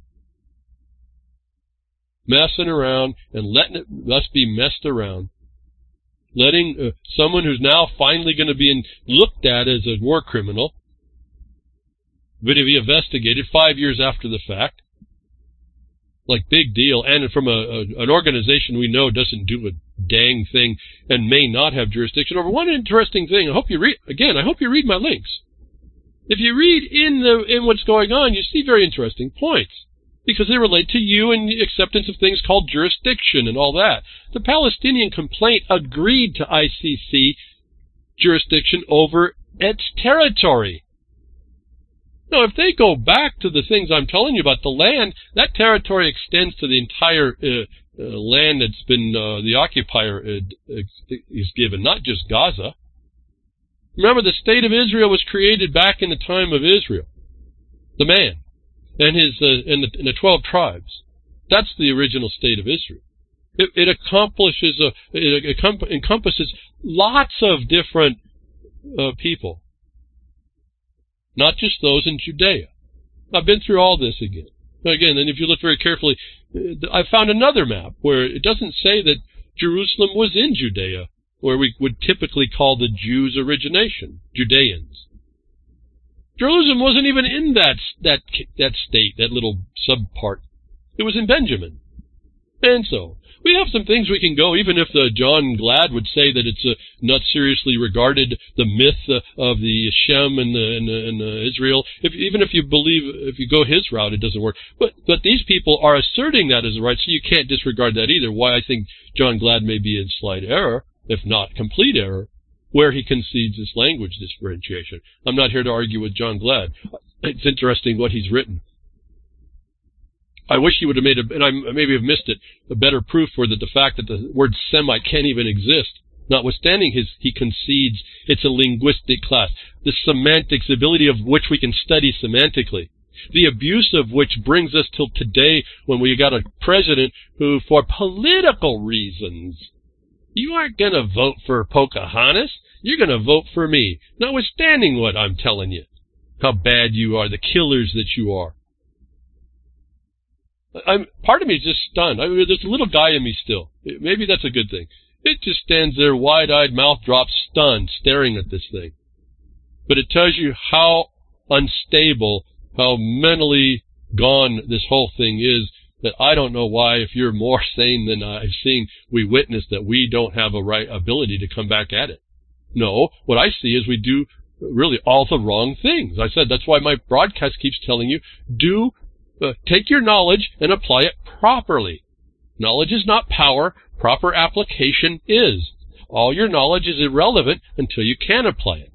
Messing around and letting us be messed around. Letting someone who's now finally going to be looked at as a war criminal, but to be investigated 5 years after the fact, like big deal, and from an organization we know doesn't do a dang thing and may not have jurisdiction over one interesting thing. I hope you read my links. If you read in what's going on, you see very interesting points, because they relate to you and the acceptance of things called jurisdiction and all that. The Palestinian complaint agreed to ICC jurisdiction over its territory. Now, if they go back to the things I'm telling you about the land, that territory extends to the entire land that's been the occupier is given, not just Gaza. Remember, the state of Israel was created back in the time of Israel, the man, and his and the 12 tribes. That's the original state of Israel. It encompasses lots of different people. Not just those in Judea. I've been through all this again. Again, and if you look very carefully, I found another map where it doesn't say that Jerusalem was in Judea, where we would typically call the Jews' origination, Judeans. Jerusalem wasn't even in that state, that little subpart. It was in Benjamin. And so, we have some things we can go, even if John Glad would say that it's not seriously regarded, the myth of the Shem and Israel. Even if you believe, if you go his route, it doesn't work. But these people are asserting that as a right, so you can't disregard that either. Why I think John Glad may be in slight error, if not complete error, where he concedes this language differentiation. I'm not here to argue with John Glad. It's interesting what he's written. I wish he would have made and I maybe have missed it, a better proof for the fact that the word Semite can't even exist. Notwithstanding he concedes it's a linguistic class. The semantics, the ability of which we can study semantically. The abuse of which brings us till today when we got a president who, for political reasons, you aren't going to vote for Pocahontas. You're going to vote for me. Notwithstanding what I'm telling you, how bad you are, the killers that you are. Part of me is just stunned. There's a little guy in me still. Maybe that's a good thing. It just stands there, wide-eyed, mouth dropped, stunned, staring at this thing. But it tells you how unstable, how mentally gone this whole thing is, that I don't know why, if you're more sane than I've seen, we witness that we don't have a right ability to come back at it. No, what I see is we do really all the wrong things. I said that's why my broadcast keeps telling you, take your knowledge and apply it properly. Knowledge is not power. Proper application is. All your knowledge is irrelevant until you can apply it.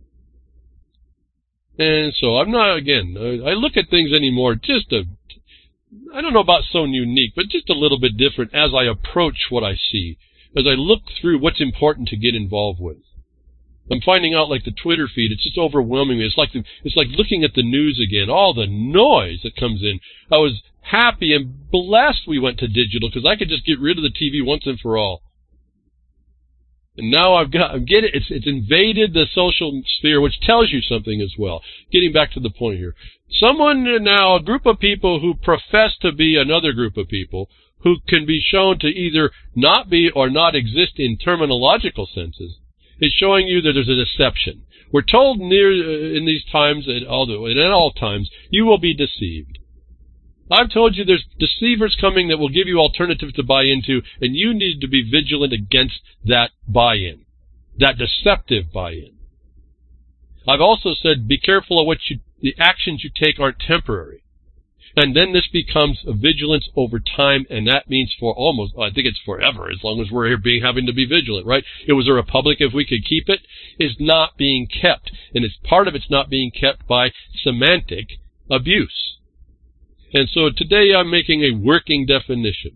And so I'm not, again, I look at things anymore I don't know about so unique, but just a little bit different as I approach what I see, as I look through what's important to get involved with. I'm finding out, like the Twitter feed, it's just overwhelming me. It's like looking at the news again, all the noise that comes in. I was happy and blessed we went to digital because I could just get rid of the TV once and for all. And now it's invaded the social sphere, which tells you something as well. Getting back to the point here. A group of people who profess to be another group of people, who can be shown to either not be or not exist in terminological senses, is showing you that there's a deception. We're told in these times, and at all times, you will be deceived. I've told you there's deceivers coming that will give you alternatives to buy into, and you need to be vigilant against that buy-in, that deceptive buy-in. I've also said be careful of the actions you take aren't temporary. And then this becomes a vigilance over time, and that means I think it's forever, as long as we're here having to be vigilant, right? It was a republic, if we could keep it, is not being kept. And part of it's not being kept by semantic abuse. And so today I'm making a working definition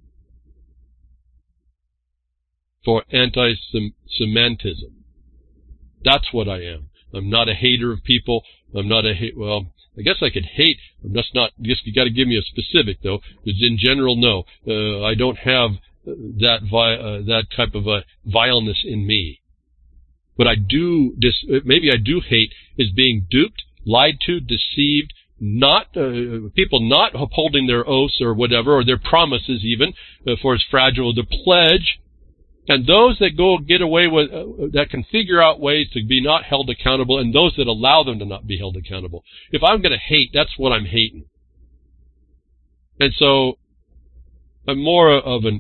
for anti-Semitism. That's what I am. I'm not a hater of people. I'm not I guess I could hate. I'm just not. You got to give me a specific though, because in general, no, I don't have that type of a vileness in me. But I do. Maybe I do hate is being duped, lied to, deceived. Not people not upholding their oaths or whatever, or their promises even, for as fragile as the pledge. And those that get away with, that can figure out ways to be not held accountable, and those that allow them to not be held accountable. If I'm going to hate, that's what I'm hating. And so, I'm more of an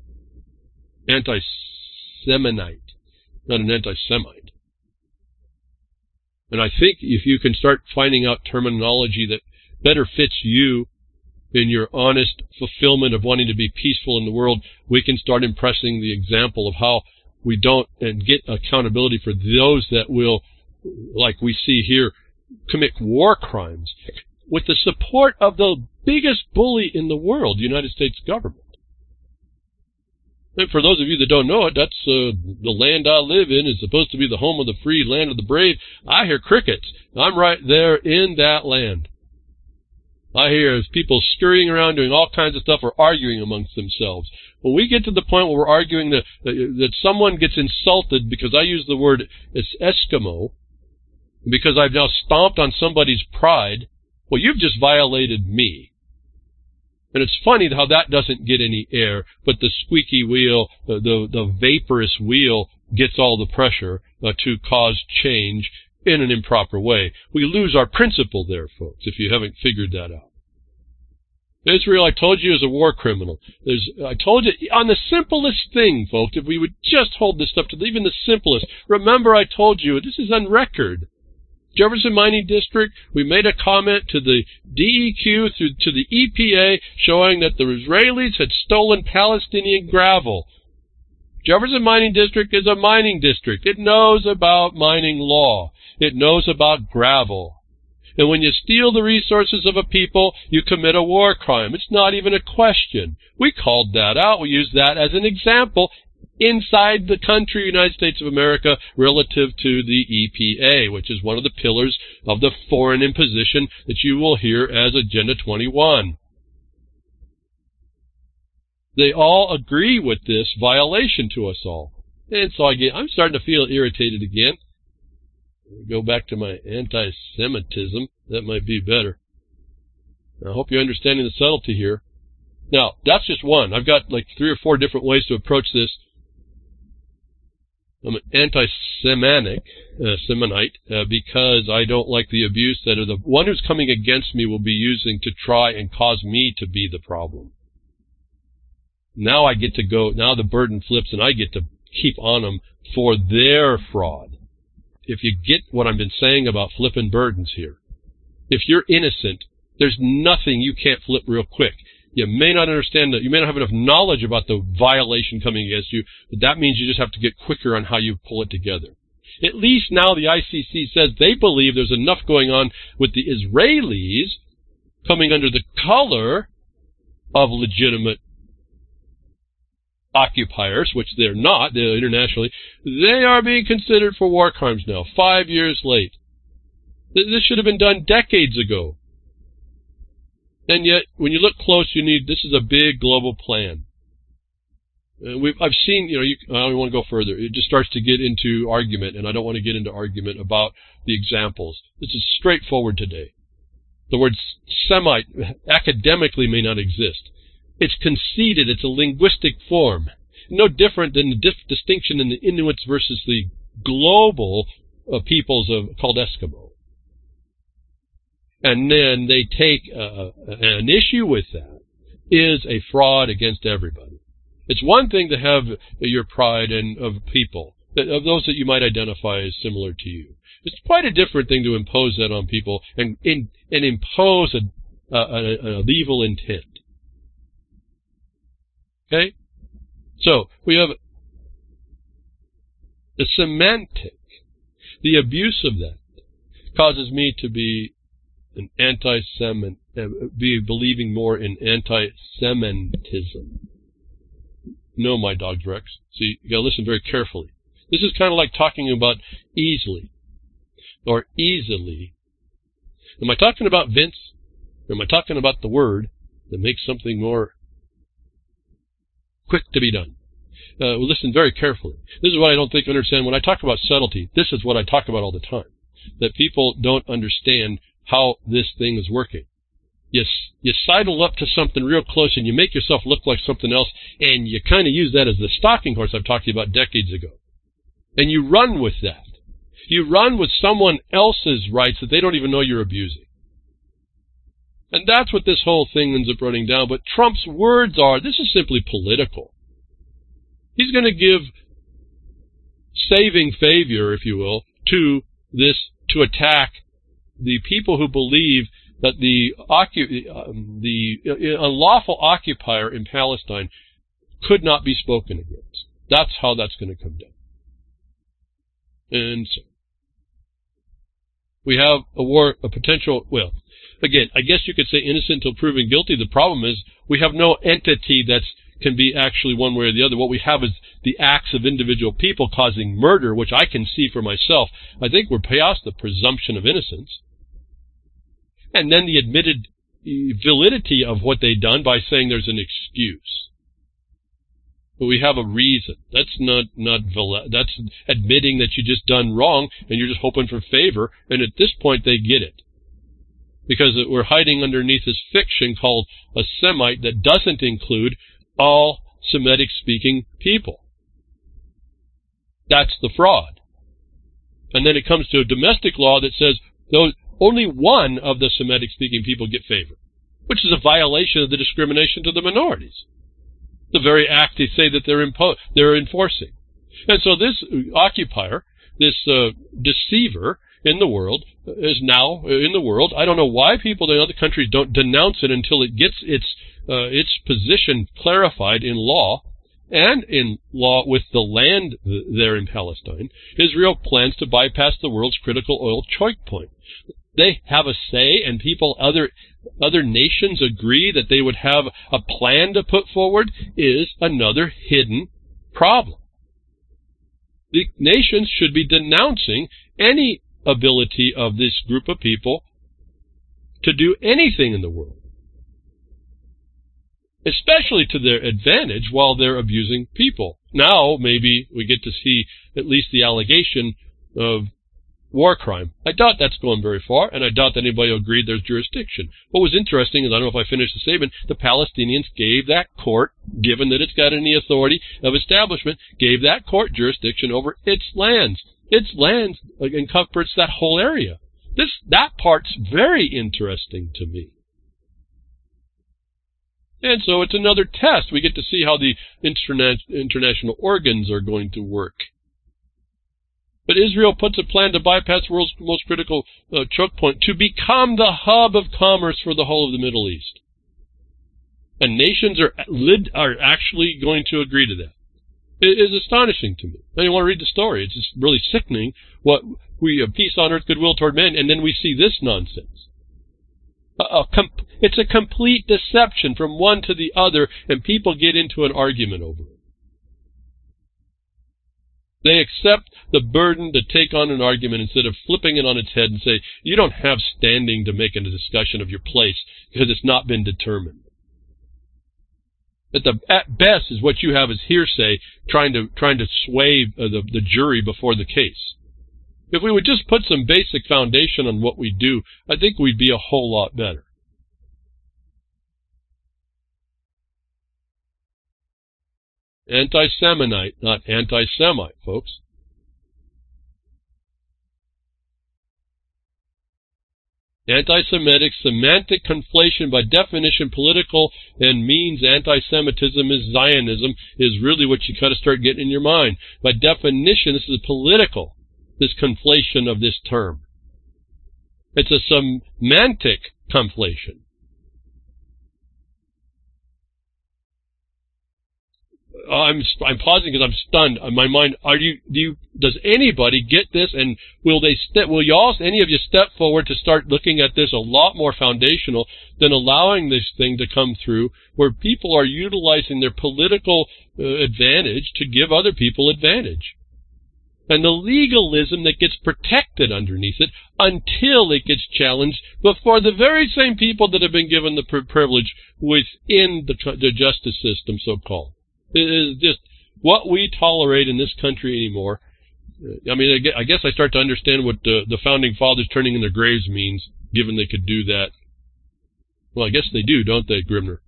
anti-Semonite, not an anti-Semite. And I think if you can start finding out terminology that better fits you in your honest fulfillment of wanting to be peaceful in the world, we can start impressing the example of how we don't and get accountability for those that will, like we see here, commit war crimes with the support of the biggest bully in the world, the United States government. And for those of you that don't know it, that's the land I live in is supposed to be the home of the free, land of the brave. I hear crickets. I'm right there in that land. I hear people scurrying around doing all kinds of stuff or arguing amongst themselves. When we get to the point where we're arguing that someone gets insulted because I use the word Eskimo, because I've now stomped on somebody's pride, well, you've just violated me. And it's funny how that doesn't get any air, but the squeaky wheel, the vaporous wheel gets all the pressure to cause change in an improper way. We lose our principle there, folks, if you haven't figured that out. Israel, I told you, is a war criminal. I told you, on the simplest thing, folks, if we would just hold this stuff to even the simplest. Remember, I told you, this is on record. Jefferson Mining District, we made a comment to the DEQ, to the EPA, showing that the Israelis had stolen Palestinian gravel. Jefferson Mining District is a mining district. It knows about mining law. It knows about gravel. And when you steal the resources of a people, you commit a war crime. It's not even a question. We called that out. We used that as an example inside the country, United States of America, relative to the EPA, which is one of the pillars of the foreign imposition that you will hear as Agenda 21. They all agree with this violation to us all. And so I'm starting to feel irritated again. Go back to my anti-Semitism. That might be better. I hope you're understanding the subtlety here. Now, that's just one. I've got like 3 or 4 different ways to approach this. I'm an anti-Semanite because I don't like the abuse that the one who's coming against me will be using to try and cause me to be the problem. Now I get to go, now the burden flips and I get to keep on them for their fraud. If you get what I've been saying about flipping burdens here, if you're innocent, there's nothing you can't flip real quick. You may not understand that. You may not have enough knowledge about the violation coming against you, but that means you just have to get quicker on how you pull it together. At least now the ICC says they believe there's enough going on with the Israelis coming under the color of legitimate occupiers, which they're not, they're internationally. They are being considered for war crimes now, 5 years late. This should have been done decades ago. And yet, when you look close, this is a big global plan. I've seen, I don't want to go further. It just starts to get into argument, and I don't want to get into argument about the examples. This is straightforward today. The word Semite academically may not exist. It's conceded. It's a linguistic form. No different than the distinction in the Inuits versus the global peoples called Eskimo. And then they take an issue with that is a fraud against everybody. It's one thing to have your pride of people, of those that you might identify as similar to you. It's quite a different thing to impose that on people and impose an evil intent. Okay? So, we have the semantic. The abuse of that causes me to be an anti-Semite, be believing more in anti-Semitism. No, my dog's Rex. See, you gotta listen very carefully. This is kind of like talking about easily, or easily. Am I talking about Vince? Or am I talking about the word that makes something more quick to be done? Listen very carefully. This is what I don't think you understand. When I talk about subtlety, this is what I talk about all the time. That people don't understand how this thing is working. You sidle up to something real close and you make yourself look like something else, and you kind of use that as the stalking horse I've talked to you about decades ago. And you run with that. You run with someone else's rights that they don't even know you're abusing. And that's what this whole thing ends up running down. But Trump's words are, this is simply political. He's going to give saving favor, if you will, to attack the people who believe that the unlawful occupier in Palestine could not be spoken against. That's how that's going to come down. And so we have a potential, well, again, I guess you could say innocent until proven guilty. The problem is we have no entity that can be actually one way or the other. What we have is the acts of individual people causing murder, which I can see for myself. I think we're past the presumption of innocence. And then the admitted validity of what they've done by saying there's an excuse. But we have a reason. That's not valid. That's admitting that you just done wrong and you're just hoping for favor. And at this point, they get it. Because we're hiding underneath this fiction called a Semite that doesn't include all Semitic-speaking people. That's the fraud. And then it comes to a domestic law that says only one of the Semitic-speaking people get favor. which is a violation of the discrimination to the minorities. The very act they say that they're enforcing. And so this occupier, this deceiver in the world, is now in the world. I don't know why people in other countries don't denounce it until it gets its position clarified in law, and in law with the land there in Palestine. Israel plans to bypass the world's critical oil choke point. They have a say, and other nations agree that they would have a plan to put forward, is another hidden problem. The nations should be denouncing any ability of this group of people to do anything in the world, especially to their advantage while they're abusing people. Now, maybe we get to see at least the allegation of war crime. I doubt that's going very far, and I doubt that anybody will agree there's jurisdiction. What was interesting is, I don't know if I finished the statement, the Palestinians gave that court, given that it's got any authority of establishment, gave that court jurisdiction over its lands. Its lands encompass that whole area. That part's very interesting to me. And so it's another test. We get to see how the international organs are going to work. But Israel puts a plan to bypass the world's most critical choke point to become the hub of commerce for the whole of the Middle East. And nations are actually going to agree to that. It is astonishing to me. I don't want to read the story. It's just really sickening what peace on earth, goodwill toward men, and then we see this nonsense. It's a complete deception from one to the other, and people get into an argument over it. They accept the burden to take on an argument instead of flipping it on its head and say, you don't have standing to make a discussion of your place because it's not been determined. At best is what you have is hearsay trying to sway the jury before the case. If we would just put some basic foundation on what we do, I think we'd be a whole lot better. Anti-Semitite, not anti-Semite, folks. Anti-Semitic semantic conflation, by definition political, and means anti-Semitism is Zionism, is really what you got to start getting in your mind. By definition, this is political, this conflation of this term. It's a semantic conflation. I'm pausing because I'm stunned. In my mind, does anybody get this? And will any of you step forward to start looking at this a lot more foundational than allowing this thing to come through, where people are utilizing their political advantage to give other people advantage? And the legalism that gets protected underneath it until it gets challenged before the very same people that have been given the privilege within the justice system, so-called. It is just what we tolerate in this country anymore. I mean, I guess I start to understand what the founding fathers turning in their graves means, given they could do that. Well, I guess they do, don't they, Grimner?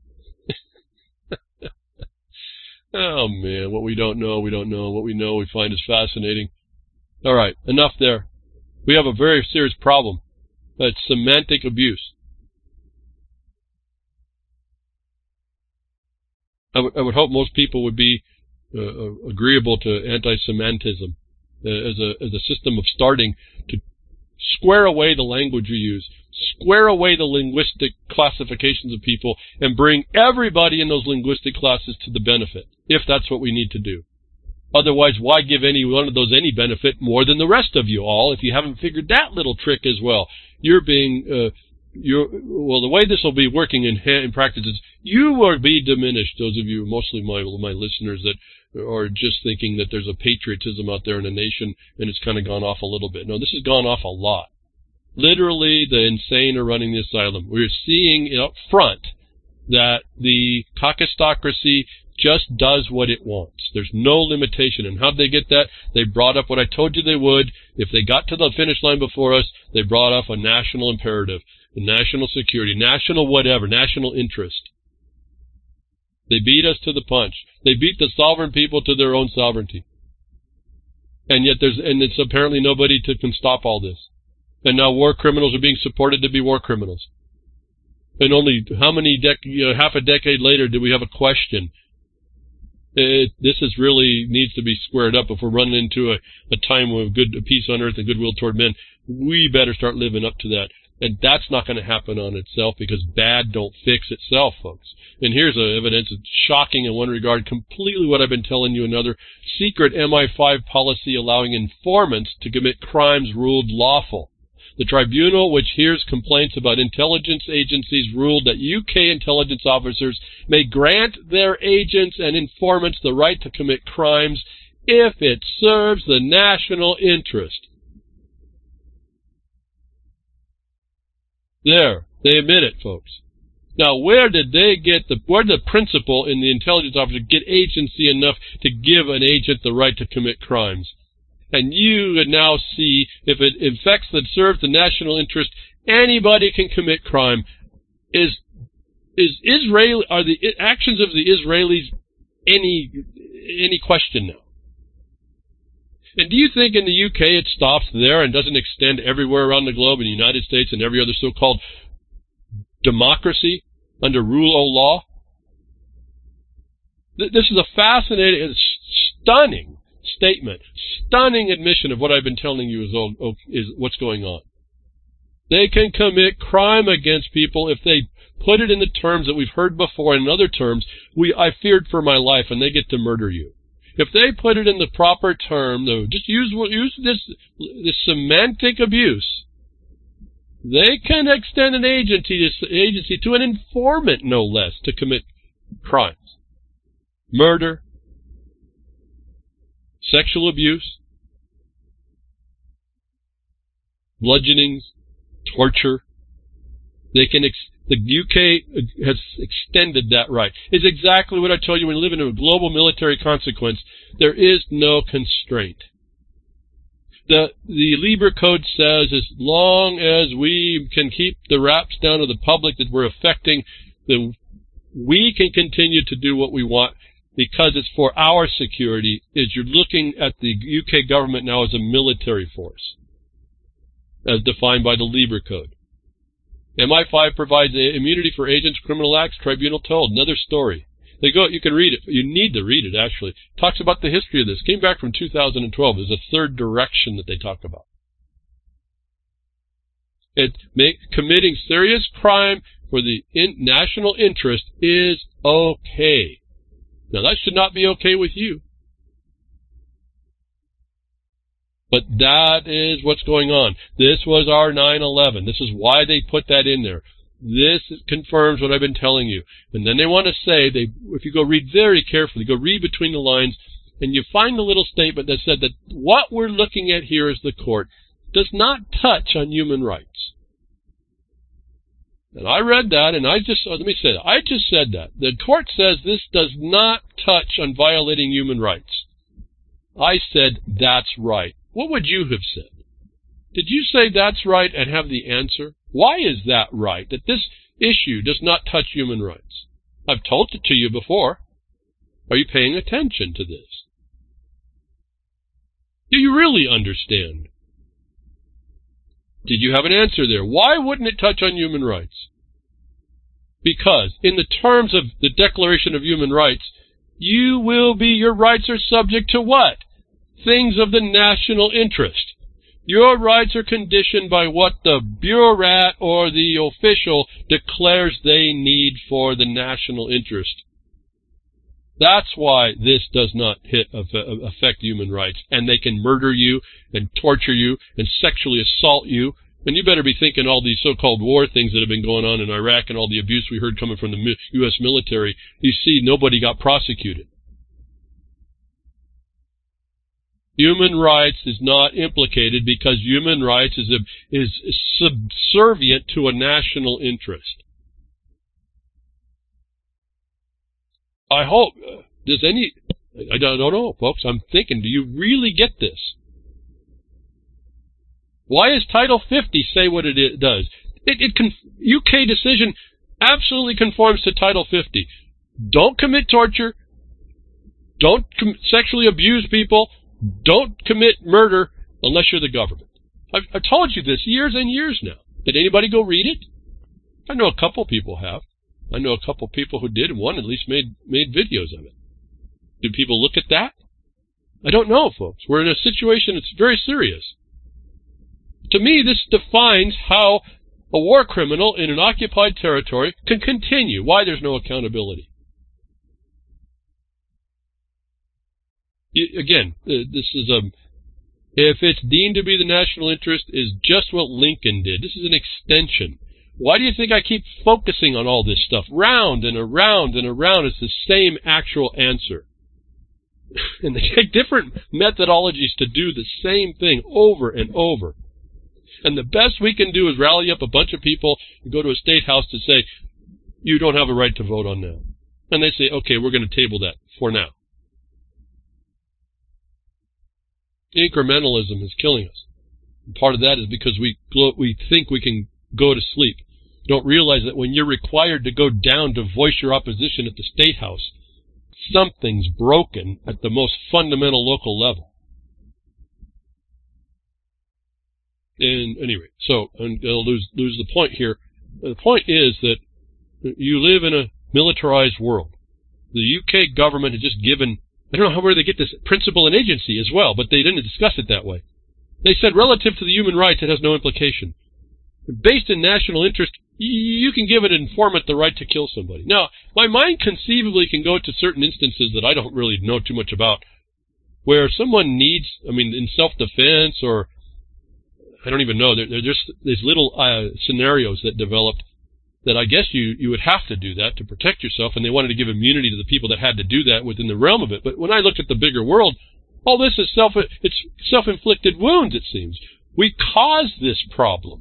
Oh, man, what we don't know, we don't know. What we know, we find is fascinating. All right, enough there. We have a very serious problem. That's semantic abuse. I would hope most people would be agreeable to anti-Semitism as a system of starting to square away the language you use, square away the linguistic classifications of people, and bring everybody in those linguistic classes to the benefit, if that's what we need to do. Otherwise, why give any one of those any benefit more than the rest of you all if you haven't figured that little trick as well? The way this will be working in practice is you will be diminished, those of you, mostly my listeners, that are just thinking that there's a patriotism out there in the nation and it's kind of gone off a little bit. No, this has gone off a lot. Literally, the insane are running the asylum. We're seeing up front that the caucustocracy just does what it wants. There's no limitation. And how'd they get that? They brought up what I told you they would. If they got to the finish line before us, they brought up a national imperative, national security, national whatever, national interest. They beat us to the punch. They beat the sovereign people to their own sovereignty. And yet it's apparently nobody can stop all this. And now war criminals are being supported to be war criminals. And only how many half a decade later do we have a question? This is really needs to be squared up. If we're running into a time of good peace on earth and goodwill toward men, we better start living up to that. And that's not going to happen on itself, because bad don't fix itself, folks. And here's evidence. It's shocking in one regard, completely what I've been telling you. Another secret MI5 policy allowing informants to commit crimes ruled lawful. The tribunal, which hears complaints about intelligence agencies, ruled that UK intelligence officers may grant their agents and informants the right to commit crimes if it serves the national interest. There, they admit it, folks. Now, where did the principal in the intelligence officer get agency enough to give an agent the right to commit crimes? And you now see, if it affects that serves the national interest, anybody can commit crime. Are the actions of the Israelis any question now? And do you think in the UK it stops there and doesn't extend everywhere around the globe, in the United States and every other so-called democracy under rule of law? This is a fascinating, stunning statement, stunning admission of what I've been telling you is what's going on. They can commit crime against people if they put it in the terms that we've heard before. In other terms, I feared for my life, and they get to murder you. If they put it in the proper term, though, just use this semantic abuse, they can extend an agency to an informant, no less, to commit crimes. Murder, sexual abuse, bludgeonings, torture. The UK has extended that right. It's exactly what I told you. When you live in a global military consequence, there is no constraint. The Lieber Code says as long as we can keep the raps down to the public that we're affecting, then we can continue to do what we want, because it's for our security. Is you're looking at the UK government now as a military force, as defined by the Lieber Code. MI5 provides immunity for agents, criminal acts, tribunal told. Another story. You can read it. You need to read it, actually. Talks about the history of this. Came back from 2012. There's a third direction that they talk about. Committing serious crime for the national interest is okay. Now, that should not be okay with you. But that is what's going on. This was our 9/11. This is why they put that in there. This confirms what I've been telling you. And then they want to say, if you go read very carefully, go read between the lines, and you find a little statement that said that what we're looking at here as the court does not touch on human rights. And I read that, and let me say that. I just said that. The court says this does not touch on violating human rights. I said, that's right. What would you have said? Did you say that's right and have the answer? Why is that right, that this issue does not touch human rights? I've told it to you before. Are you paying attention to this? Do you really understand? Did you have an answer there? Why wouldn't it touch on human rights? Because in the terms of the Declaration of Human Rights, your rights are subject to what? Things of the national interest. Your rights are conditioned by what the bureaucrat or the official declares they need for the national interest. That's why this does not affect human rights. And they can murder you and torture you and sexually assault you. And you better be thinking all these so-called war things that have been going on in Iraq and all the abuse we heard coming from the U.S. military. You see, nobody got prosecuted. Human rights is not implicated because human rights is subservient to a national interest. I hope, I don't know, folks, I'm thinking, do you really get this? Why does Title 50 say what it does? UK decision absolutely conforms to Title 50. Don't commit torture. Don't sexually abuse people. Don't commit murder unless you're the government. I've told you this years and years now. Did anybody go read it? I know a couple people have. I know a couple people who did, and one at least made videos of it. Do people look at that? I don't know, folks. We're in a situation that's very serious. To me, this defines how a war criminal in an occupied territory can continue, why there's no accountability. Again, this is if it's deemed to be the national interest, is just what Lincoln did. This is an extension. Why do you think I keep focusing on all this stuff? Round and around and around. It's the same actual answer. And they take different methodologies to do the same thing over and over. And the best we can do is rally up a bunch of people and go to a state house to say, you don't have a right to vote on now. And they say, okay, we're going to table that for now. Incrementalism is killing us. And part of that is because we think we can go to sleep. Don't realize that when you're required to go down to voice your opposition at the state house, something's broken at the most fundamental local level. And anyway, so I'll lose the point here. The point is that you live in a militarized world. The UK government has just given, I don't know where they get this principle and agency as well, but they didn't discuss it that way. They said relative to the human rights, it has no implication. Based in national interest, you can give an informant the right to kill somebody. Now, my mind conceivably can go to certain instances that I don't really know too much about, where someone needs, in self-defense, or I don't even know, they're just these little scenarios that developed that I guess you would have to do that to protect yourself, and they wanted to give immunity to the people that had to do that within the realm of it. But when I looked at the bigger world, all this is self-inflicted wounds, it seems. We caused this problem.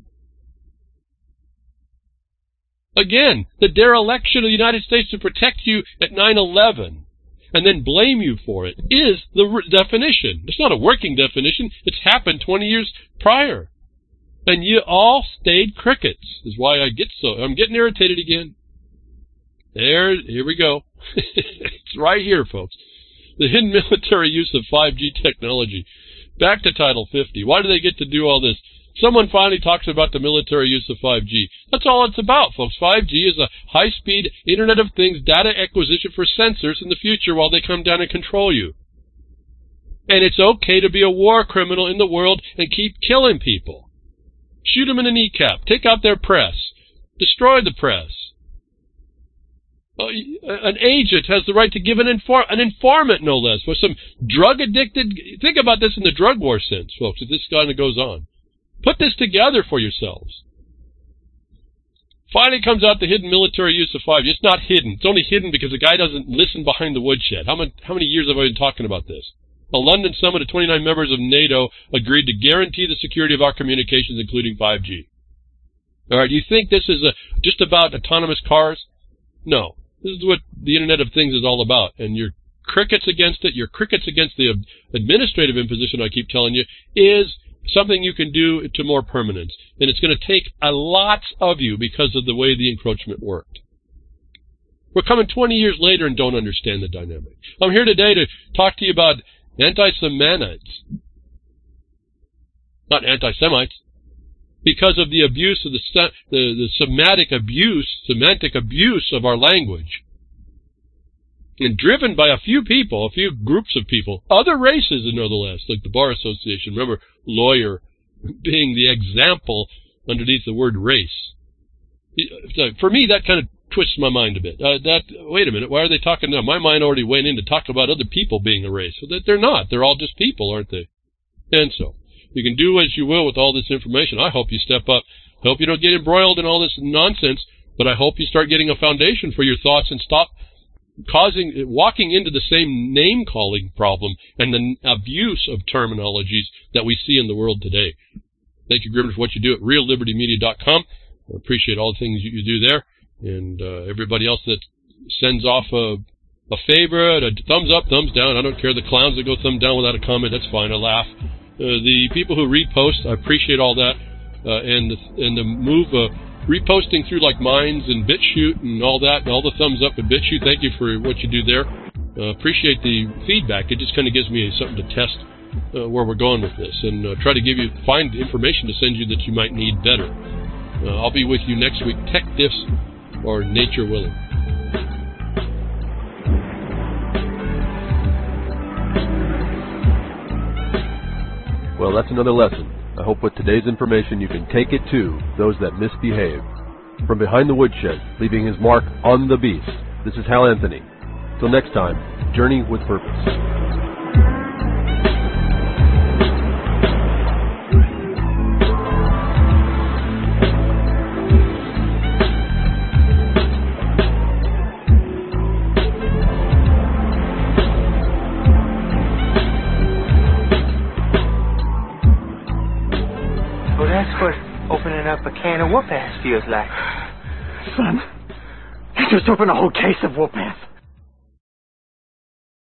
Again, the dereliction of the United States to protect you at 9/11 and then blame you for it is the definition. It's not a working definition. It's happened 20 years prior. And you all stayed crickets, is why I'm getting irritated again. Here we go. It's right here, folks. The hidden military use of 5G technology. Back to Title 50. Why do they get to do all this? Someone finally talks about the military use of 5G. That's all it's about, folks. 5G is a high-speed Internet of Things data acquisition for sensors in the future while they come down and control you. And it's okay to be a war criminal in the world and keep killing people. Shoot them in the kneecap. Take out their press. Destroy the press. An agent has the right to give an informant, no less, for some drug-addicted... Think about this in the drug war sense, folks, if this kind of goes on. Put this together for yourselves. Finally comes out the hidden military use of 5G. It's not hidden. It's only hidden because the guy doesn't listen behind the woodshed. How many years have I been talking about this? A London summit of 29 members of NATO agreed to guarantee the security of our communications, including 5G. All right, do you think this is just about autonomous cars? No. This is what the Internet of Things is all about. And your crickets against it, your crickets against the administrative imposition, I keep telling you, is something you can do to more permanence. And it's going to take a lot of you because of the way the encroachment worked. We're coming 20 years later and don't understand the dynamic. I'm here today to talk to you about anti-Semanites. Not anti-Semites. Because of the abuse of the semantic abuse of our language. And driven by a few people, a few groups of people, other races nonetheless, like the Bar Association. Remember, lawyer being the example underneath the word race. For me, that kind of twists my mind a bit. Wait a minute, why are they talking now? My mind already went in to talk about other people being a race. So that they're not. They're all just people, aren't they? And so, you can do as you will with all this information. I hope you step up. I hope you don't get embroiled in all this nonsense, but I hope you start getting a foundation for your thoughts and stop walking into the same name-calling problem and the abuse of terminologies that we see in the world today. Thank you, Grimmer, for what you do at reallibertymedia.com. I appreciate all the things you do there. And everybody else that sends off a favorite, a thumbs up, thumbs down. I don't care. The clowns that go thumb down without a comment, that's fine. I laugh. The people who repost, I appreciate all that. And the move reposting through like Minds and BitChute and all that, and all the thumbs up at BitChute. Thank you for what you do there. Appreciate the feedback. It just kind of gives me something to test where we're going with this, and try to find information to send you that you might need better. I'll be with you next week, tech diffs or nature willing. Well, that's another lesson. I hope with today's information you can take it to those that misbehave. From behind the woodshed, leaving his mark on the beast, this is Hal Anthony. Till next time, journey with purpose. Up a can of whoop-ass feels like. Son, you just opened a whole case of whoop-ass.